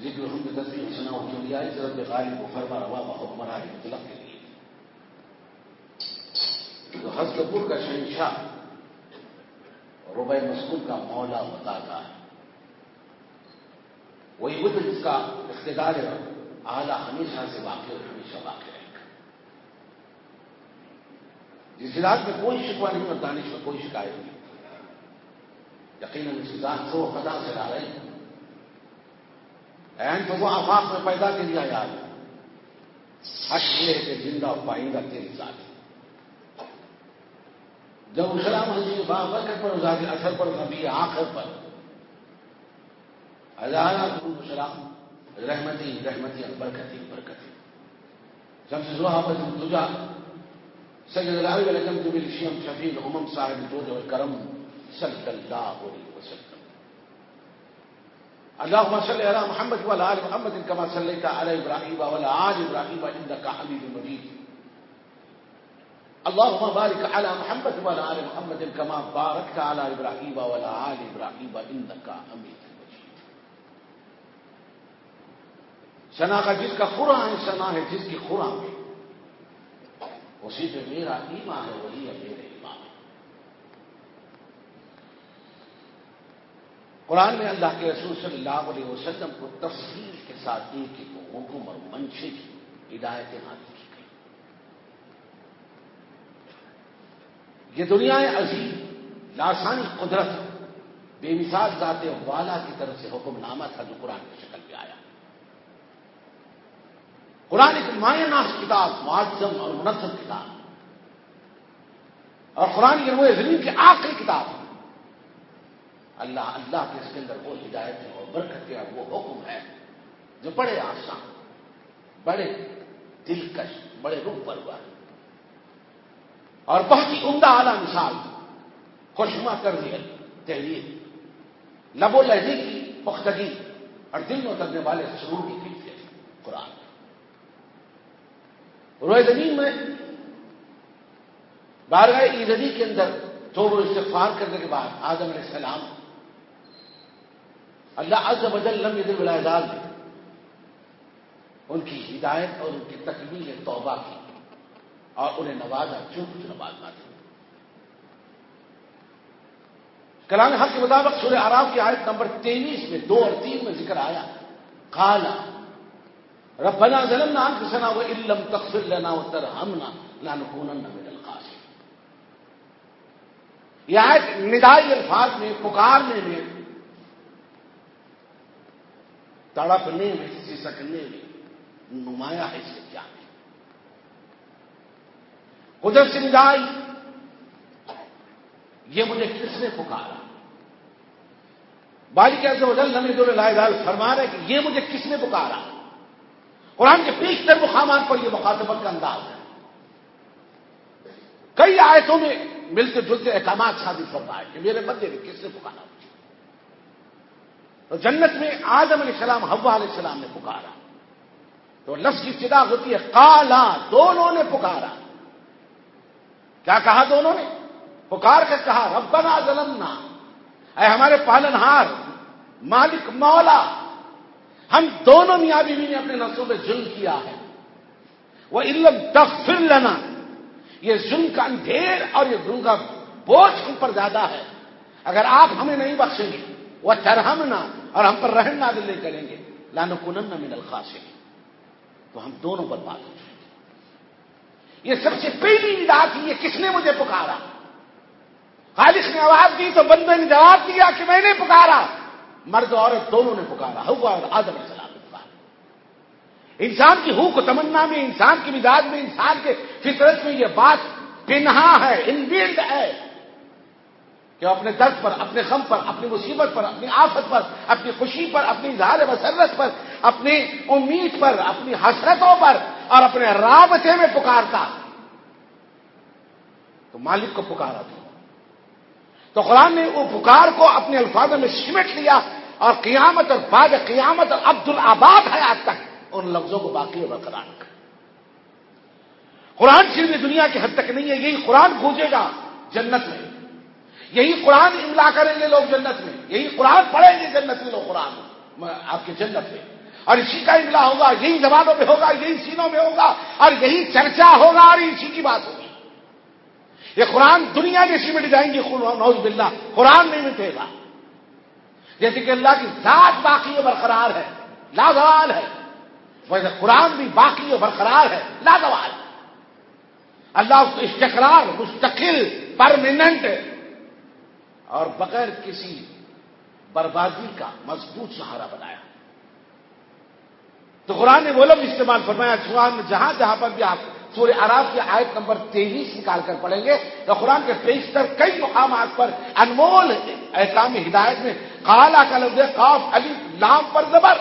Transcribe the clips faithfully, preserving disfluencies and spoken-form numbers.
ذکر ہم کی تصویر حسنا ہو کیوں آئی ضرب غالب و فرما روا بہت مراری مطلق کے لیے تو حضرت کا شہنشاہ ربع مسکون کا مولا بتاتا ہے وہی بدھ جس کا اقتدار اعلیٰ ہمیشہ سے واقع اور ہمیشہ واقع رہے گا، جس ذات میں کوئی شکوہ نہیں اور دانش میں کوئی شکایت نہیں، یقیناً اس ذات سے وہ خدا سے لا رہے ہیں این تو وہ آفاق میں پیدا کے لیا یاد حق یہ ہے کہ زندہ اور پائندہ تیری ذات ہے۔ جب اسلام حضرت بابرکت پر ذات اثر پر نبی آخر پر السلام رحمتی رحمتی برکتی برکتی شمس زحابت تجا سید العرب لکم جبل شیم شفیع الامم صاحب جود والکرم صلی اللہ علیہ وسلم اللهم صل على محمد وعلى آل محمد كما صليت على إبراهيم وعلى آل إبراهيم إنك حميد مجيد اللهم بارك على محمد وعلى آل محمد كما باركت على إبراهيم وعلى آل إبراهيم إنك حميد مجيد۔ ثنا کا جس کا قرآن ہے ثنا ہے جس کی قرآن ہے، اسی پہ میرا ایمان ہے، وہی ہے میرے ایمان۔ قرآن میں اللہ کے رسول صلی اللہ علیہ وسلم کو تفصیل کے ساتھ ایک ایک حکم اور منشے کی ہدایتیں حاصل کی گئی۔ یہ دنیا عظیم لاسانی قدرت بے مثال ذات والا کی طرف سے حکم نامہ تھا جو قرآن کی شکل میں آیا۔ قرآن ایک مایہ ناز کتاب، معظم اور منظم کتاب، اور قرآن یہ وہ زمین کی آخری کتاب ہے۔ اللہ اللہ کے اس کے اندر وہ ہدایت ہے اور برکت ہے اور وہ حکم ہے جو بڑے آسان، بڑے دلکش، بڑے روح پرور اور بہت ہی عمدہ اعلیٰ مثال، خوشنما کر دی تحریر، لب و لہجے کی پختگی اور دل میں اترنے والے سرور کی کیفیت قرآن۔ روئے زمین میں بارگاہ ایزدی کے اندر توبہ و استغفار کرنے کے بعد آدم علیہ السلام اللہ عز و جل لم یزل ولا یزال نے ان کی ہدایت اور ان کی تکمیل توبہ کی اور انہیں نوازا جو کچھ نوازنا تھا۔ کلام حق کے مطابق سورہ اعراف کی آیت نمبر تیئیس میں دو اور تین میں ذکر آیا، قال ربنا ظلمنا انفسنا وان لم تغفر لنا وترحمنا لنكونن من الخاسرین۔ یہ آیت ندائی الفاظ میں، پکارنے میں، تڑپنے میں، سسکنے میں نمایاں حیثیت کیا ہے۔ قدرت سے ندائی، یہ مجھے کس نے پکارا؟ باری عز و جل لم یزل لا یزال فرما رہے کہ یہ مجھے کس نے پکارا۔ قرآن کے بیشتر مقامات پر یہ مخاطبت کا انداز ہے۔ کئی آیتوں میں ملتے جلتے احکامات ثابت فرمائے کہ میرے بندے نے کس نے پکارا مجھے۔ تو جنت میں آدم علیہ السلام حوا علیہ السلام نے پکارا تو لفظ کی ابتدا ہوتی ہے قالا، دونوں نے پکارا۔ کیا کہا دونوں نے؟ پکار کر کہا ربنا ظلمنا، اے ہمارے پالنہار، مالک، مولا، ہم دونوں میاں بیوی نے اپنے نفسوں پہ ظلم کیا ہے۔ وَإِن لَّمْ تَغْفِرْ لَنَا، یہ ظلم کا اندھیر اور یہ ظلم کا بوجھ ہم پر زیادہ ہے، اگر آپ ہمیں نہیں بخشیں گے، وَتَرْحَمْنَا، اور ہم پر رحم نازل نہیں کریں گے، لَنَكُونَنَّ مِنَ الْخَاسِرِينَ، تو ہم دونوں برباد ہو جائیں گے۔ یہ سب سے پہلی ندا تھی، یہ کس نے مجھے پکارا؟ خالق نے آواز دی تو بندے نے جواب دیا کہ میں نے پکارا۔ مرد اور عورت دونوں نے پکارا، حوا اور آدم علیہ السلام نے پکارا۔ انسان کی حوق و تمنا میں، انسان کی مزاج میں، انسان کے فطرت میں یہ بات پنہا ہے، انبلڈ ہے کہ اپنے درد پر، اپنے غم پر، اپنی مصیبت پر، اپنی آفت پر، اپنی خوشی پر، اپنی اظہار مسرت پر، اپنی امید پر، اپنی حسرتوں پر اور اپنے رابطے میں پکارتا تو مالک کو پکارا تھا۔ تو قرآن نے وہ پکار کو اپنے الفاظوں میں سمٹ لیا اور قیامت اور بعد قیامت اور عبد الآباد حیات تک ان لفظوں کو باقی اور برقرار رکھا۔ قرآن صرف دنیا کی حد تک نہیں ہے، یہی قرآن گونجے گا جنت میں، یہی قرآن املا کریں گے لوگ جنت میں، یہی قرآن پڑھیں گے جنت میں لوگ، قرآن آپ کے جنت میں اور اسی کا املا ہوگا، یہی زبانوں میں ہوگا، یہی سینوں میں ہوگا، اور یہی چرچا ہوگا، اور اسی کی بات ہوگی. یہ قرآن دنیا جیسی مٹ جائیں گی، نعوذ باللہ، قرآن نہیں مٹے گا. جیسے کہ اللہ کی ذات باقی و برقرار ہے، لازوال ہے، ویسے قرآن بھی باقی و برقرار ہے، لازوال. اللہ اس کو استقرار، مستقل، پرماننٹ اور بغیر کسی بربادی کا مضبوط سہارا بنایا. تو قرآن نے وہ لفظ استعمال فرمایا. قرآن میں جہاں جہاں پر بھی آپ سورہ اعراف کی آیت نمبر تیئیس نکال کر پڑھیں گے تو قرآن کے بیشتر کئی مقامات پر انمول احکام ہدایت میں قالا کا لفظ قاف الف لام پر زبر.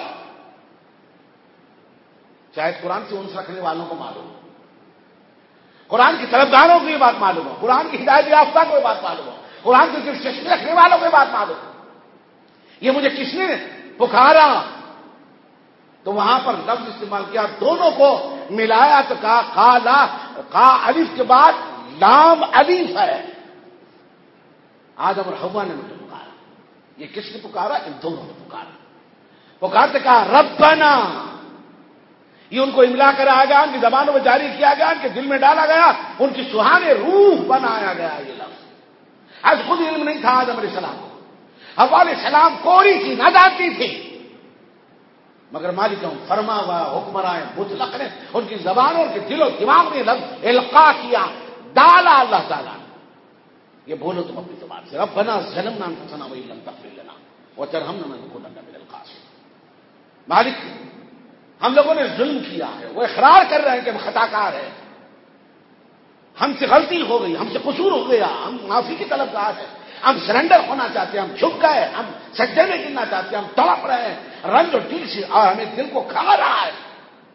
شاید قرآن سے انس رکھنے والوں کو معلوم ہو، قرآن کی طلبگاروں کو یہ بات معلوم ہو، قرآن کی ہدایت یافتہ کو یہ بات معلوم ہو، قرآن کے صرف چشمے رکھنے والوں کو یہ بات معلوم ہو. یہ مجھے کس نے پکارا؟ تو وہاں پر لفظ استعمال کیا، دونوں کو ملایا تو کہا قالا، قا الف کے بعد لام الف ہے. آدم اور حوا نے مجھے پکارا. یہ کس نے پکارا؟ ان دونوں نے پکارا. پکارتے کہا ربنا. یہ ان کو املا کرایا گیا، ان کی زبانوں میں جاری کیا گیا، ان کے دل میں ڈالا گیا، ان کی سہانے روح بنایا گیا. یہ لفظ آج خود علم نہیں تھا آدم علیہ السلام کو. حوا علیہ السلام کوری تھی، نادانتی تھی، مگر مالک فرما ہوا حکمرائے مطلق نے ان کی زبانوں، ان کے دل و دماغ میں لفظ القا کیا، ڈالا اللہ تعالیٰ. یہ بولو تم اپنی زبان سے، ربنا ظلمنا انفسنا وان لم تغفر لنا وترحمنا لنكونن من الخاسرین. مالک ہم لوگوں نے ظلم کیا ہے، وہ اقرار کر رہے ہیں کہ ہم خطا کار ہیں، ہم سے غلطی ہو گئی، ہم سے قصور ہو گیا، ہم معافی کی طلبگار ہیں، ہم سرنڈر ہونا چاہتے ہیں، ہم جھک گئے، ہم سجدے میں گرنا چاہتے ہیں، ہم تڑپ رہے ہیں رنج اور دل سے، اور ہمیں دل کو کھا رہا ہے.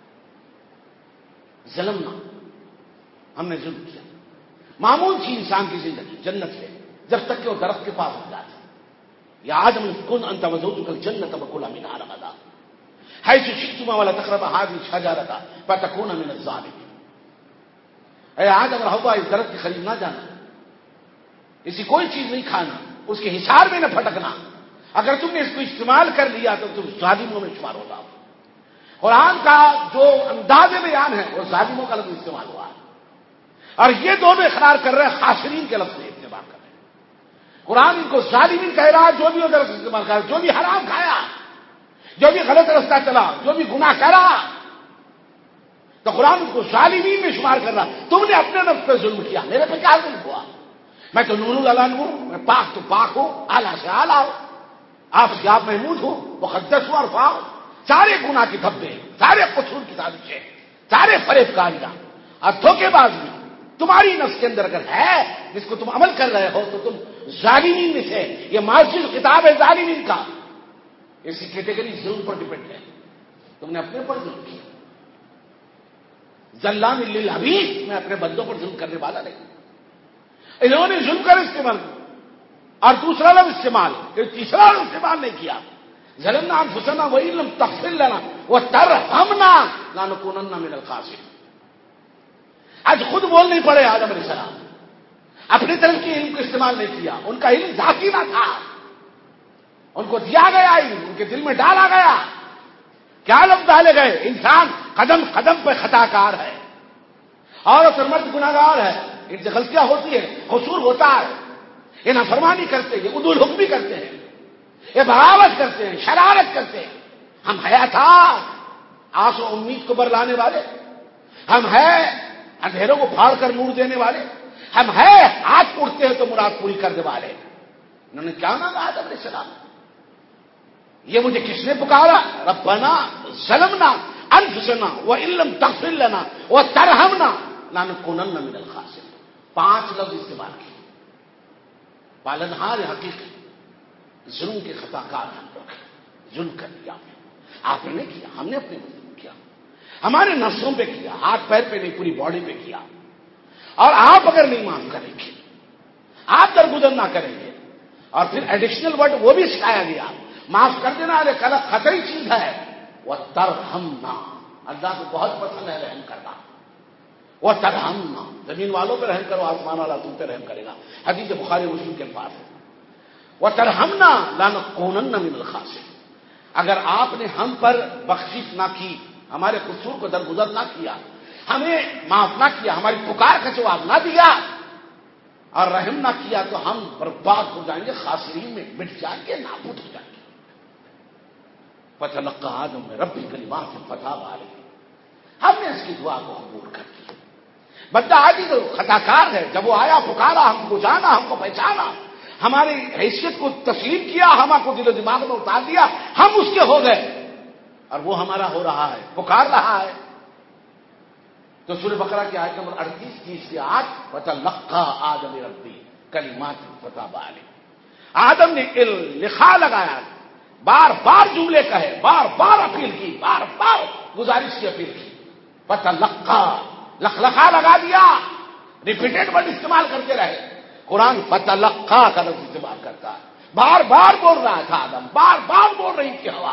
ظلمنا، ہم نے ظلم کیا. معمول تھی انسان کی زندگی جنت سے جب تک کہ وہ درخت کے پاس ہو جاتا. یا آدم کن انت وزوجک الجنۃ وکلا منها رغدا حيث شئتما ولا تقربا هذه الشجرة فتكونا من الظالمين. اے آدم اور حوا، اس درخت کے قریب نہ جانا، اسی کوئی چیز نہیں کھانا، اس کے حصار میں نہ پھٹکنا. اگر تم نے اس کو استعمال کر لیا تو تم ظالموں میں شمار ہوگا. قرآن کا جو انداز بیان ہے وہ ظالموں کا لفظ استعمال ہوا ہے، اور یہ دونوں اقرار کر رہے ہیں خاسرین کے لفظ استعمال کر رہے ہیں. قرآن ان کو ظالمین کہہ رہا ہے، جو بھی وہ لفظ استعمال کر رہا، جو بھی حرام کھایا، جو بھی غلط رستہ چلا، جو بھی گناہ کرا، تو قرآن ان کو ظالمین میں شمار کر رہا. تم نے اپنے نفس پہ ظلم کیا، میرے پہ کیا ظلم ہوا؟ میں تو نور العلن ہوں، میں پاک تو پاک ہوں، اعلیٰ سے اعلیٰ ہوں، آپ سے آپ محمود ہوں، مقدس ہوں اور پاک. سارے گناہ کی دھبے، سارے قصور کی سازشیں، سارے فریب کاریاں اور دھوکے بازی تمہاری نفس کے اندر اگر ہے جس کو تم عمل کر رہے ہو تو تم ظالمین میں سے. یہ معزز خطاب ہے ظالمین کا. اسی کیٹیگری ظلم پر ڈپینڈ ہے. تم نے اپنے پر ظلم کیا. ظلام للعبید، میں اپنے بندوں پر ظلم کرنے والا نہیں. انہوں نے ظلم کر استعمال کیا اور دوسرا لفظ استعمال، تیسرا لفظ استعمال نہیں کیا. ظلمنا انفسنا وان لم تغفر لنا وترحمنا لنكونن من الخاسرین. آج خود بول نہیں پڑے آدم علیہ السلام، اپنی طرف کی علم کو استعمال نہیں کیا. ان کا علم ذاتی نہ تھا، ان کو دیا گیا علم، ان کے دل میں ڈالا گیا. کیا لفظ ڈالے گئے؟ انسان قدم قدم پہ خطا کار ہے، عورت اور مرد گناہگار ہے، ان سے غلطیاں ہوتی ہیں، قصور ہوتا ہے. یہ نافرمانی کرتے ہیں، یہ عدول حکمی کرتے ہیں، یہ بغاوت کرتے ہیں، شرارت کرتے ہیں. ہم حیا تھا آس و امید کو برلانے والے، ہم ہیں اندھیروں کو پھاڑ کر نور دینے والے، ہم ہیں ہاتھ اٹھتے ہیں تو مراد پوری کرنے والے. انہوں نے کیا مانگا آدم علیہ السلام؟ یہ مجھے کس نے پکارا؟ ربنا ظلمنا انفسنا وان لم تغفر لنا وترحمنا لنكونن من الخاسرین. پانچ لفظ استعمال کیے. پالنہار حقیقی، ظلم کے خطا کار ہم لوگ، ظلم کر دیا آپ نے نہیں کیا، ہم نے اپنے ظلم کیا، ہمارے نفسوں پہ کیا، ہاتھ پیر پہ نہیں پوری باڈی پہ کیا. اور آپ اگر نہیں معاف کریں گے، آپ درگزر نہ کریں گے، اور پھر ایڈیشنل ورڈ وہ بھی سکھایا گیا، معاف کر دینا ارے کلک خطری چیز ہے. وہ ترحمنا، اللہ کو بہت پسند ہے رحم کرنا. وہ ترحمنا، زمین والوں پہ رحم کرو، آسمان والا تم پہ رحم کرے گا. حدیث بخاری مسلم کے پاس ہے. وہ ترحمنا لنکونن من الخاسرین. اگر آپ نے ہم پر بخشش نہ کی، ہمارے قصور کو درگزر نہ کیا، ہمیں معاف نہ کیا، ہماری پکار کا جواب نہ دیا اور رحم نہ کیا تو ہم برباد ہو جائیں گے، خاسرین میں مٹ جائیں گے، نابود ہو جائیں گے۔ فتلقى آدم من ربه كلمات فتاب عليه، ہم نے اس کی دعا کو قبول کر لیا۔ بندہ عاجز خطا کار ہے، جب وہ آیا پکارا، ہم کو جانا، ہم کو پہچانا، ہماری حیثیت کو تسلیم کیا، ہم کو دل و دماغ میں اتار دیا، ہم اس کے ہو گئے اور وہ ہمارا ہو رہا ہے، پکار رہا ہے۔ تو سورہ بقرہ کی آیت نمبر اڑتیس تیس سے آٹھ، فتلقى آدم من ربه كلمات فتاب عليه، آدم نے لکھا لگایا، بار بار جملے کہے، بار بار اپیل کی، بار بار گزارش کی، اپیل کی۔ فتلقى، لکھ لکھا لگا دیا، ریپیٹڈ ورڈ استعمال کرتے رہے۔ قرآن فتلقى کا لفظ استعمال کرتا ہے، بار بار بول رہا تھا آدم، بار بار بول رہی تھی ہوا۔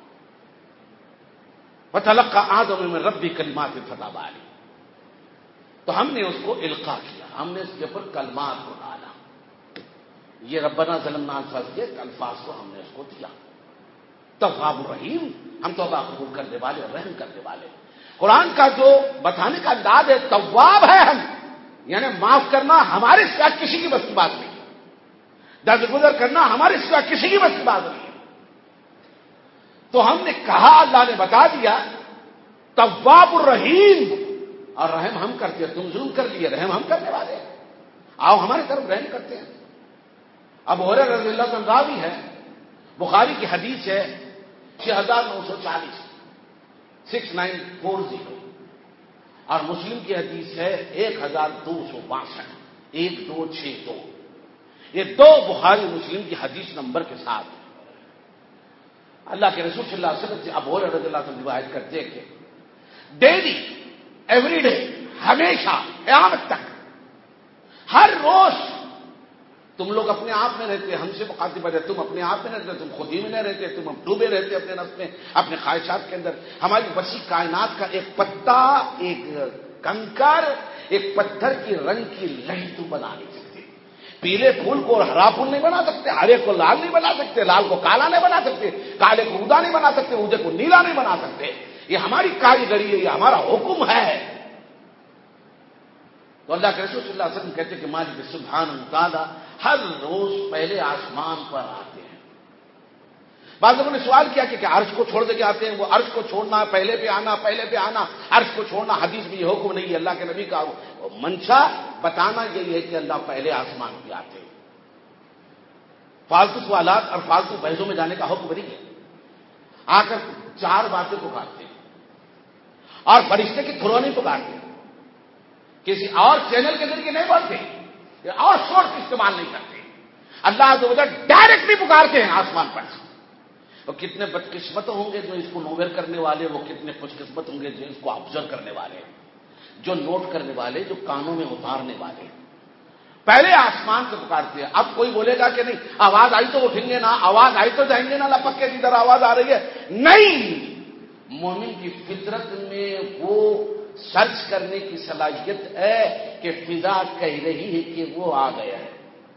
فتلقى آدم من ربه كلمات فتاب عليه، تو ہم نے اس کو القاء کیا، ہم نے اس کے اوپر کلمات کو ڈالا۔ یہ ربنا ظلمنا انفسنا کے الفاظ کو ہم نے اس کو دیا۔ تواب الرحیم، ہم توبہ قبول کرنے والے اور رحم کرنے والے۔ قرآن کا جو بتانے کا انداز ہے، تواب ہے ہم، یعنی معاف کرنا ہمارے سوا کسی کی بس کی بات نہیں، درد گزر کرنا ہمارے سوا کسی کی بس کی بات نہیں ہے۔ تو ہم نے کہا، اللہ نے بتا دیا تواب الرحیم، اور رحم ہم کرتے ہیں، تم ظلم کر لیے، رحم ہم کرنے والے ہیں، آؤ ہماری طرف رحم کرتے ہیں۔ اب ہریرہ رضی اللہ عنہ راوی ہے، بخاری کی حدیث ہے چھ ہزار نو سو چالیس سکس نائن فور زیرو، اور مسلم کی حدیث ہے ایک ہزار دو سو باسٹھ ایک دو چھ دو۔ یہ دو بخاری مسلم کی حدیث نمبر کے ساتھ اللہ کے رسول صلی اللہ علیہ وسلم سے ابو ہریرہ رضی اللہ عنہ روایت کرتے ہیں کہ ڈیلی، ایوری ڈے، ہمیشہ قیامت تک، ہر روز تم لوگ اپنے آپ میں رہتے، ہم سے مخاطب ہے، تم اپنے آپ میں رہتے، تم خود ہی میں نہیں رہتے، تم ڈوبے رہتے اپنے نفس میں، اپنے خواہشات کے اندر۔ ہماری وسیع کائنات کا ایک پتا، ایک کنکر، ایک پتھر کی رنگ کی لڑی تم بنا نہیں سکتے، پیلے پھول کو ہرا پھول نہیں بنا سکتے، ہرے کو لال نہیں بنا سکتے، لال کو کالا نہیں بنا سکتے، کالے کو ادا نہیں بنا سکتے، اودے کو نیلا نہیں بنا سکتے۔ یہ ہماری کاریگری ہے، یہ ہمارا حکم ہے۔ تو اللہ کے رسول صلی اللہ علیہ وسلم کہتے کہ مالک سبحانہ وتعالی ہر روز پہلے آسمان پر آتے ہیں۔ بعض لوگوں نے سوال کیا کہ کیا عرش کو چھوڑ دے کے آتے ہیں؟ وہ عرش کو چھوڑنا، پہلے پہ آنا، پہلے پہ آنا، عرش کو چھوڑنا حدیث میں یہ حکم نہیں ہے، اللہ کے نبی کا منشا بتانا یہی ہے کہ اللہ پہلے آسمان پہ آتے ہیں۔ فالتو سوالات اور فالتو بحثوں میں جانے کا حکم نہیں ہے۔ آ کر چار باتیں پکارتے ہیں اور فرشتے کی تھرو نہیں پکارتے، کسی اور چینل کے ذریعے نہیں بولتے، اور سورس استعمال نہیں کرتے، اللہ عز و جل ڈائریکٹلی پکارتے ہیں آسمان پر سے۔ اور کتنے بدقسمت ہوں گے جو اس کو نویر کرنے والے، وہ کتنے خوش قسمت ہوں گے جو اس کو آبزرو کرنے والے، جو نوٹ کرنے والے، جو کانوں میں اتارنے والے۔ پہلے آسمان سے پکارتے ہیں۔ اب کوئی بولے گا کہ نہیں آواز آئی تو اٹھیں گے نا، آواز آئی تو جائیں گے نا، لپک کے جدھر آواز آ رہی ہے، نہیں، مومن کی فطرت میں وہ سرچ کرنے کی صلاحیت ہے کہ فضا کہہ رہی ہے کہ وہ آ گیا ہے،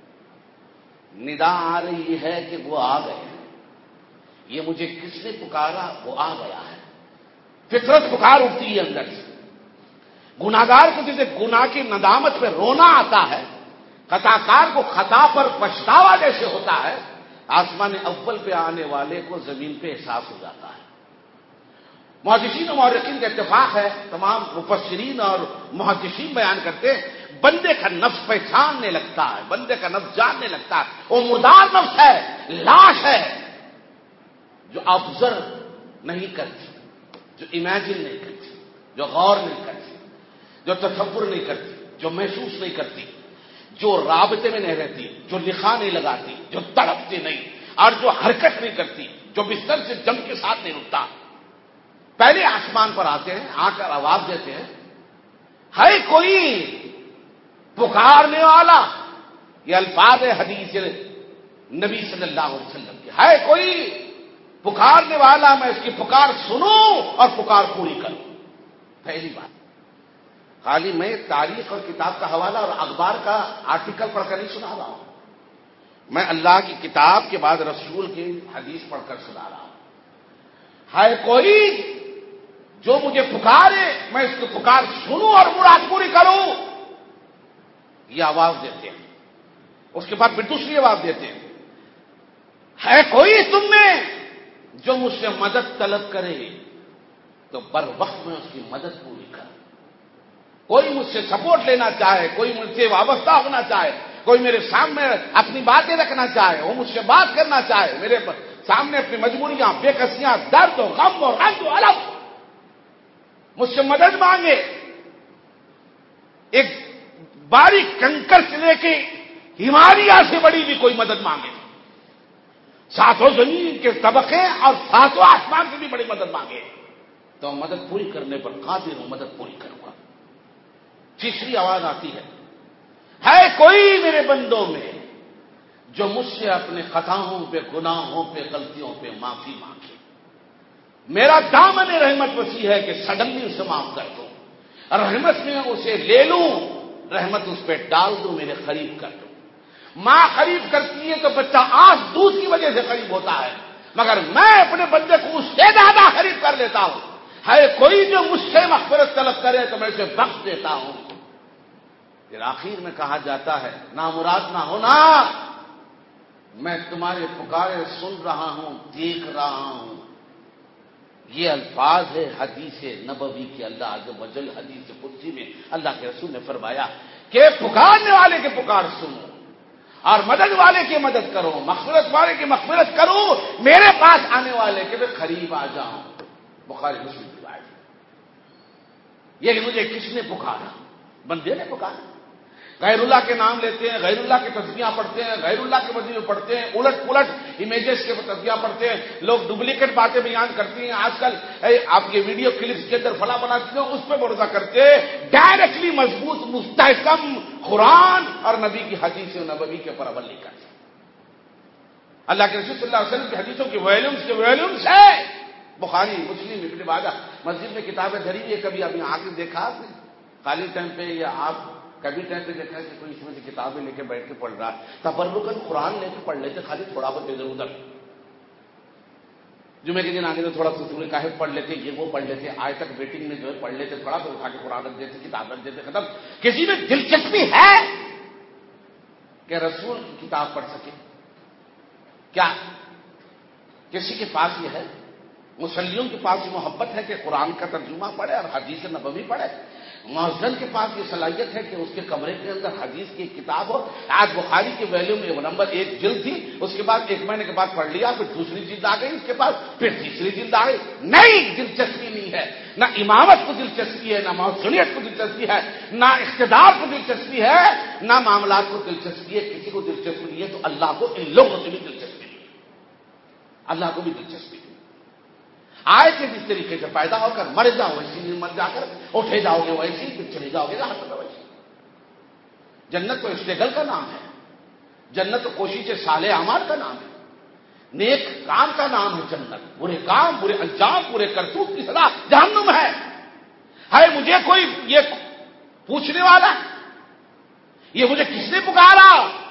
ندا آ رہی ہے کہ وہ آ گئے ہیں، یہ مجھے کس نے پکارا، وہ آ گیا ہے۔ فطرت پکار اٹھتی ہے اندر سے۔ گناہگار کو جسے گناہ کی ندامت پہ رونا آتا ہے، خطا کار کو خطا پر پچھتاوا جیسے ہوتا ہے، آسمان اول پہ آنے والے کو زمین پہ احساس ہو جاتا ہے۔ محدثین و مورخین کا اتفاق ہے، تمام مفسرین اور محدثین بیان کرتے ہیں، بندے کا نفس پہچاننے لگتا ہے، بندے کا نفس جاننے لگتا ہے، وہ مردار نفس ہے، لاش ہے، جو آبزرو نہیں کرتی، جو امیجن نہیں کرتی، جو غور نہیں کرتی، جو تصور نہیں کرتی، جو محسوس نہیں کرتی، جو رابطے میں نہیں رہتی، جو لکھا نہیں لگاتی، جو تڑپتی نہیں، اور جو حرکت نہیں کرتی، جو بستر سے جم کے ساتھ نہیں رکتا، پہلے آسمان پر آتے ہیں، آ کر آواز دیتے ہیں، ہے کوئی پکارنے والا؟ یہ الفاظ ہے حدیث نبی صلی اللہ علیہ وسلم کے، ہے کوئی پکارنے والا، میں اس کی پکار سنوں اور پکار پوری کروں۔ پہلی بات، خالی میں تاریخ اور کتاب کا حوالہ اور اخبار کا آرٹیکل پڑھ کر نہیں سنا رہا ہوں، میں اللہ کی کتاب کے بعد رسول کی حدیث پڑھ کر سنا رہا ہوں۔ ہے کوئی جو مجھے پکارے میں اس کی پکار سنوں اور مراد پوری کروں. یہ آواز دیتے ہیں. اس کے بعد پھر دوسری آواز دیتے ہیں, ہے کوئی تم میں جو مجھ سے مدد طلب کرے تو بر وقت میں اس کی مدد پوری کروں. کوئی مجھ سے سپورٹ لینا چاہے, کوئی مجھ سے وابستہ ہونا چاہے, کوئی میرے سامنے اپنی باتیں رکھنا چاہے, وہ مجھ سے بات کرنا چاہے, میرے سامنے اپنی مجبوریاں, بے کسیاں, درد و غم و رنج و الم مجھ سے مدد مانگے, ایک باریک کنکر سے لے کے ہمالیہ سے بڑی بھی کوئی مدد مانگے, ساتوں زمین کے طبقے اور ساتوں آسمان سے بھی بڑی مدد مانگے, تو مدد پوری کرنے پر قادر ہوں, مدد پوری کروں گا. تیسری آواز آتی ہے, ہے کوئی میرے بندوں میں جو مجھ سے اپنے خطاؤں پہ, گناہوں پہ, غلطیوں پہ معافی مانگے. میرا دامن رحمت وسیع ہے کہ سڈنلی اسے معاف کر دوں, رحمت میں اسے لے لوں, رحمت اس پہ ڈال دوں, میرے قریب کر دوں. ماں قریب کرتی ہے تو بچہ آنکھ دودھ کی وجہ سے قریب ہوتا ہے, مگر میں اپنے بندے کو اس سے زیادہ قریب کر لیتا ہوں. ہے کوئی جو مجھ سے مغفرت طلب کرے تو میں اسے بخش دیتا ہوں. پھر آخر میں کہا جاتا ہے, نامراد نہ ہونا, میں تمہارے پکارے سن رہا ہوں, دیکھ رہا ہوں. یہ الفاظ ہے حدیث نبوی کے. اللہ عز و جل حدیث قدسی میں اللہ کے رسول نے فرمایا کہ پکارنے والے کے پکار سنو اور مدد والے کی مدد کرو, مغفرت والے کی مغفرت کرو, میرے پاس آنے والے کے میں قریب آ جاؤں. بخاری مسلم کی روایت. یہ مجھے کس نے پکارا؟ بندے نے پکارا. غیر اللہ کے نام لیتے ہیں, غیر اللہ کے تسبیحاں پڑھتے ہیں, غیر اللہ کے وظیفے پڑھتے ہیں, الٹ پلٹ امیجز کے تسبیحاں پڑھتے ہیں, لوگ ڈپلیکیٹ باتیں بیان کرتے ہیں. آج کل آپ کے ویڈیو کلپس کے اندر فلاں بنا دیتے ہیں, اس پہ بھروسہ کرتے ہیں. ڈائریکٹلی مضبوط مستحکم قرآن اور نبی کی حدیث نبوی کے اوپر عمل نہیں کرتے. اللہ کے رسول صلی اللہ علیہ وسلم کی حدیثوں کے ویلیومز کے ویلیومز ہے. بخاری, مسلم, ابن ماجہ. مسجد میں کتابیں دھری ہوئی ہے, کبھی ابھی آ کے دیکھا آپ نے خالی ٹائم پہ, یا آپ کبھی ٹائم پہ دیکھا کہ کوئی اس میں سے کتابیں لے کے بیٹھ کے پڑھ رہا ہے؟ تبرکاً قرآن لے کے پڑھ لیتے, خالی تھوڑا بہت ادھر ادھر. جمعے کے دن آگے تو تھوڑا سورہ کہف پڑھ لیتے, یہ وہ پڑھ لیتے, آج تک ویٹنگ میں جو ہے پڑھ لیتے, تھوڑا سا اٹھا کے قرآن رکھ دیتے, کتاب رکھ دیتے, ختم. کسی میں دلچسپی ہے کہ رسول کی کتاب پڑھ سکے کیا؟ کسی کے پاس یہ ہے؟ مسلیوں کے پاس یہ محبت ہے کہ قرآن کا ترجمہ پڑھے اور حدیث نبوی پڑھے. مؤذن کے پاس یہ صلاحیت ہے کہ اس کے کمرے کے اندر حدیث کی کتاب ہو. آج بخاری کے ویلیو میں نمبر ایک جلد تھی, اس کے بعد ایک مہینے کے بعد پڑھ لیا, پھر دوسری جلد آ گئی, اس کے بعد پھر تیسری جلد آ گئی. نہیں, دلچسپی نہیں ہے. نہ امامت کو دلچسپی ہے, نہ مؤذنیت کو دلچسپی ہے, نہ اقتدار کو دلچسپی ہے, نہ معاملات کو دلچسپی ہے. کسی کو دلچسپی نہیں ہے تو اللہ کو ان لوگوں سے بھی دلچسپی نہیں ہے. اللہ کو بھی دلچسپی نہیں. آئے کہ جس طریقے سے پیدا ہو کر مر جاؤ ویسی مر جا کر اٹھے جاؤ گے ویسی, پھر چلے جاؤ گے راحت میں ویسی. جنت تو اسٹرگل کا نام ہے, جنت تو کوشش صالح اعمال کا نام ہے, نیک کام کا نام ہے جنت. برے کام, برے انجام, برے کرتوت کی سزا جہنم ہے. ہے مجھے کوئی یہ پوچھنے والا, یہ مجھے کس نے پکارا؟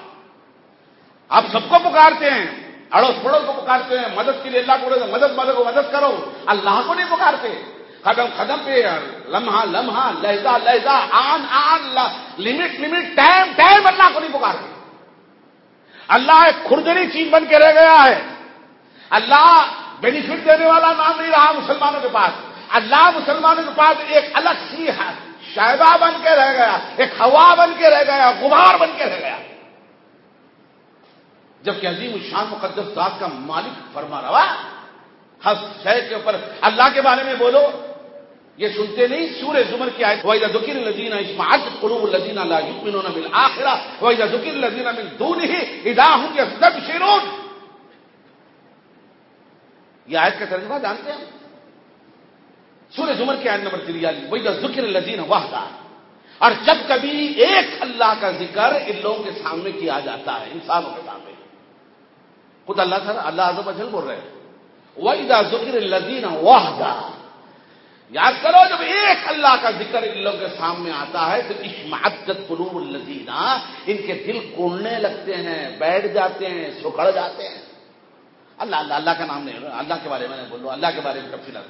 آپ سب کو پکارتے ہیں, اڑوس پڑوس کو پکارتے ہیں, مدد کے لیے اللہ کو مدد مدد کو مدد کرو, اللہ کو نہیں پکارتے. قدم قدم پہ, لمحہ لمحہ, لہجہ لہجہ, آن آن, limit limit, time time Allah کو نہیں پکارتے. اللہ ایک کھردری چیز بن کے رہ گیا ہے. اللہ بینیفٹ دینے والا نام نہیں رہا مسلمانوں کے پاس. اللہ مسلمانوں کے پاس ایک الگ سی شائبہ بن کے رہ گیا, ایک ہوا بن کے رہ گیا, غبار بن کے رہ گیا. جبکہ عظیم الشان مقدس ذات کا مالک فرما رہا ہر شے کے اوپر اللہ کے بارے میں بولو. یہ سنتے نہیں؟ سورہ زمر کی آیت, وَإِذَا ذُكِرَ الَّذِينَ اشْمَعَزَّتْ قُلُوبُ الَّذِينَ لَا يُؤْمِنُونَ بِالْآخِرَةِ وَإِذَا ذُكِرَ الَّذِينَ مِن دُونِهِ إِذَا هُمْ يَسْتَبْشِرُونَ. یہ آیت کا ترجمہ جانتے ہیں؟ سورہ زمر کی آیت نمبر تریالیس, وَإِذَا ذُكِرَ الَّذِينَ وَحْدَهُ. اور جب کبھی ایک اللہ کا ذکر ان لوگوں کے سامنے کیا جاتا ہے, انسانوں کے سامنے, خود اللہ تعالیٰ اللہ عز و جل بول رہے ہیں وَإِذَا ذُكِرَ الَّذِينَ وَحْدَهُ. یاد کرو جب ایک اللہ کا ذکر ان لوگوں کے سامنے آتا ہے تو اشمعزت قلوب الذین, ان کے دل کوڑنے لگتے ہیں, بیٹھ جاتے ہیں, سکڑ جاتے ہیں. اللہ اللہ اللہ کا نام نہیں، اللہ کے بارے میں نہیں بول رہا، اللہ کے بارے میں تفصیلات